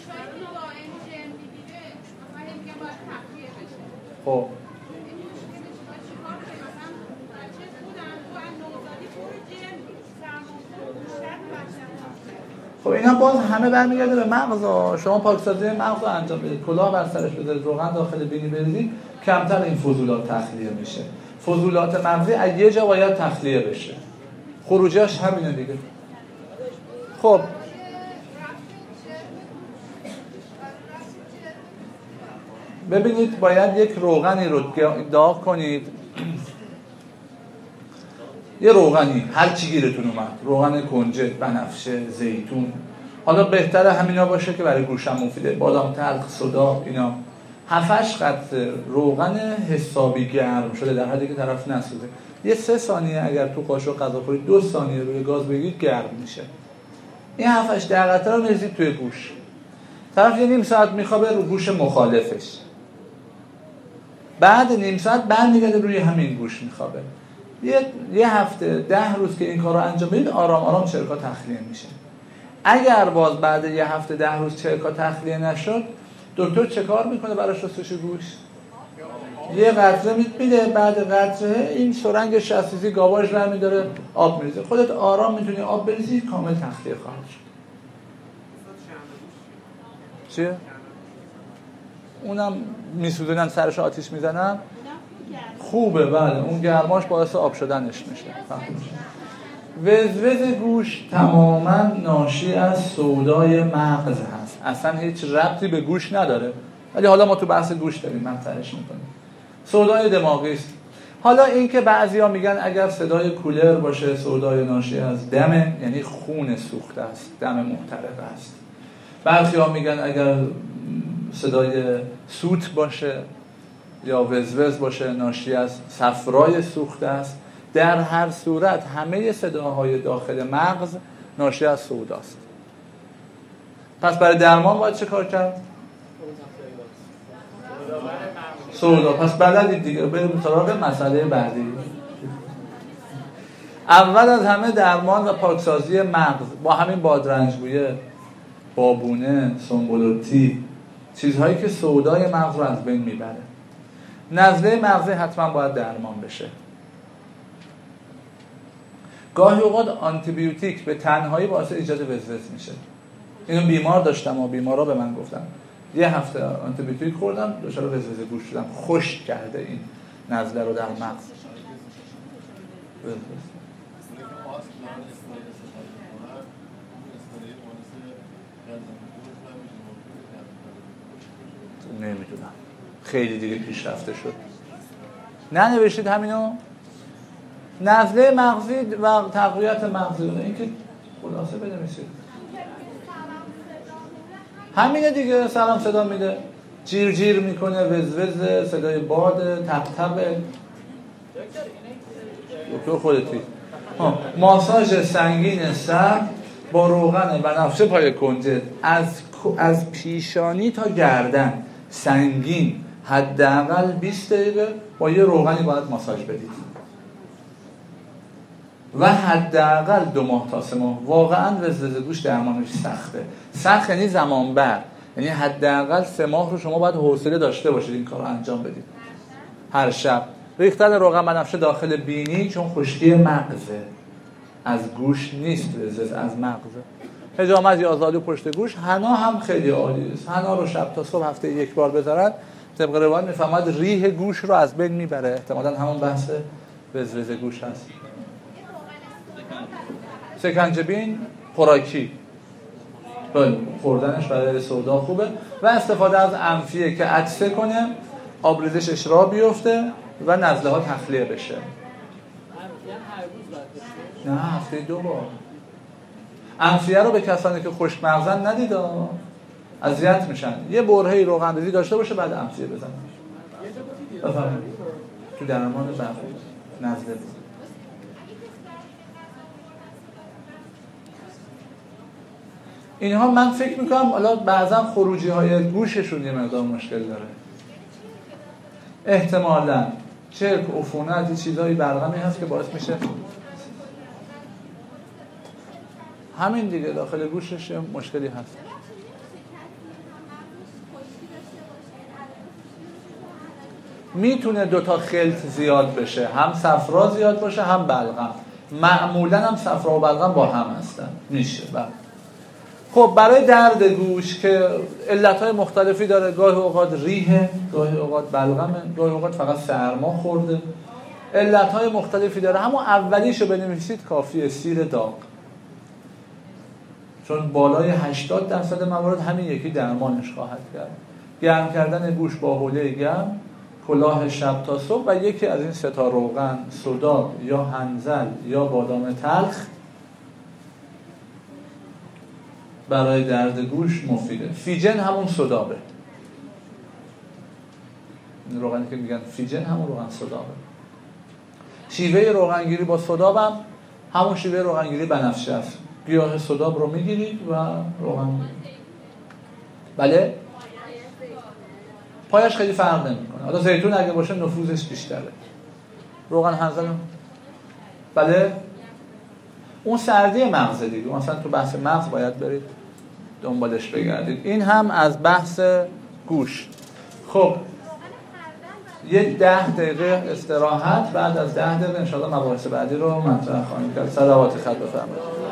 خب خب اینا باز همه برمیگرده به مغز. شما پاکسازی مغز رو انجام بدید، کلاه بر سرش بذارید، روغن داخل بینی بریزید، کمتر این فضولات تخلیه میشه. فضولات مغزی از یه جا باید تخلیه بشه، خروجیش همینه دیگه. خب ببینید باید یک روغنی رو داغ کنید، یه روغنی هر چی گیرتون اومد، روغن کنجد، بنفشه، زیتون، حالا بهتره همینا باشه که برای گوشم مفیده، بادام تلخ، سودا، اینا 7-8 قطره روغن حسابی گرم شده در حدی که طرف نسوزه، یه 3 ثانیه اگر تو قاشق غذا خورید 2 ثانیه روی گاز بگیرید گرم میشه. این 7-8 قطره رو میریزید توی گوش، طرف یه نیم ساعت میخوابه رو گوش مخالفش، بعد نیم ساعت برمیگرده روی همین گوش میخوابه. یه هفته 10 روز که این کار رو انجام بدید، آرام آرام چرکا تخلیه میشه. اگر باز بعد یه هفته 10 روز چرکا تخلیه نشد، دکتر چه کار میکنه برای شستشوی گوش؟ یه قطره میده، بعد قطره این سرنگ شستیزی گاواش برمی داره آب میریزه، خودت آرام میتونی آب بریزی، کامل تخلیه خواهد شد. چیه؟ اونم میسوزونن، سرش آتیش میزنن، خوبه بله، اون گرماش باعث آب شدنش میشه. وزوز گوش تماما ناشی از سودای مغز هست، اصلا هیچ ربطی به گوش نداره، ولی حالا ما تو بحث گوش داریم مطرحش میکنیم. سودای دماغی است. حالا این که بعضیا میگن اگر صدای کولر باشه سودای ناشی از دمه، یعنی خون سوخته است، دم محترق است. بعضیا میگن اگر صدای سوت باشه یا وزوز باشه ناشی از صفرای سوخته است. در هر صورت همه صداهای داخل مغز ناشی از سوداست. پس برای درمان باید چه کار کرد؟ سودا. پس بلدید دیگه، بریم سراغ مسئله بعدی. اول از همه درمان و پاکسازی مغز با همین بادرنجگویه، بابونه، سنبولوتی، چیزهایی که سودای مغز رو از بین میبره. نزله مغزی حتما باید درمان بشه. گاهی اوقات آنتیبیوتیک به تنهایی باعث ایجاد وزوز میشه. اینو بیمار داشتم و بیمارا به من گفتن یه هفته آنتیبیوتیک خوردم دچار وزوز گوش شدم، خشک کرده این نزله رو در مغز. نمیدونم، خیلی دیگه پیشرفته شد. ننوشتید همینو؟ نزله مغزی و تقویت مغزی، این که خلاصه بنویسید. همینه دیگه. سلام صدا میده، جیر جیر میکنه، وزوز، صدای باد، تپ تپ. دکتر خودتی. ماساژ سنگین سر با روغن بنفشه پای کنجد از پیشانی تا گردن سنگین، حداقل 20 دقیقه با یه روغنی باید ماساژ بدید و حداقل 2 ماه تا 3 ماه. واقعا وزوز گوش درمانش سخته. سخت یعنی زمان بر، یعنی حداقل 3 ماه رو شما باید حوصله داشته باشید این کار رو انجام بدید. هر شب ریختن روغن بنفشه داخل بینی، چون خشکی مغزه، از گوش نیست، وزوز از مغزه. حجامت یا آزادی پشت گوش، حنا هم خیلی عالی است. حنا رو شب تا صبح هفته 1 بار بذارن، طبق روایت میفهمد ریح گوش رو از بین میبره. احتمالاً همون بحث وزوز گوش هست. سکنجبین خوراکی، خوردنش برای سودا خوبه و استفاده از انفیه که عطسه کنه، آبریزشش را بیفته و نزله ها تخلیه بشه. نه، هفته 2 بار. انفیه رو به کسانی که خشک مغزن ندید، اذیت میشن. یه برهه‌ای روغن ریزی داشته باشه بعد انفیه بزنه. بفرمایید. تو درمان نزله بود. اینها من فکر میکنم حالا بعضا خروجی های گوششون یه مقدار مشکل داره. احتمالاً چرک، عفونت، چیزایی بلغمی هست که باعث میشه همین دیگه داخل گوشش مشکلی هست. میتونه 2 تا خلط زیاد بشه، هم صفرا زیاد باشه هم بلغم. معمولاً هم صفرا و بلغم با هم هستن. میشه بله. خب برای درد گوش که علتهای مختلفی داره، گاهی اوقات ریحه، گاهی اوقات بلغمه، گاهی اوقات فقط سرما خورده، علتهای مختلفی داره. همون اولیشو بنویسید کافیه، سیر داغ، چون بالای 80% موارد همین یکی درمانش خواهد کرد. گرم کردن گوش با حوله گرم، کلاه شب تا صبح و یکی از این 3 تا روغن، سداب یا هنزل یا بادام تلخ برای درد گوش مفیده. فیجن همون سدابه. روغنی که میگن فیجن همون روغن سدابه. شیوه روغنگیری با سداب هم همون شیوه روغنگیری بنفشه است. گیاه سداب رو میگیرید و روغن میگیرید. بله؟ پایش خیلی فرق نمیکنه. حالا زیتون اگه باشه نفوذش بیشتره. روغن هنزل بله؟ اون سردی مغز دیگه، مثلا تو بحث مغز باید برید دنبالش بگردید. این هم از بحث گوش. خب یه 10 دقیقه استراحت، بعد از 10 دقیقه انشاءالله مباحث بعدی رو مطرح خواهیم کرد. صلوات خط بفرمایید.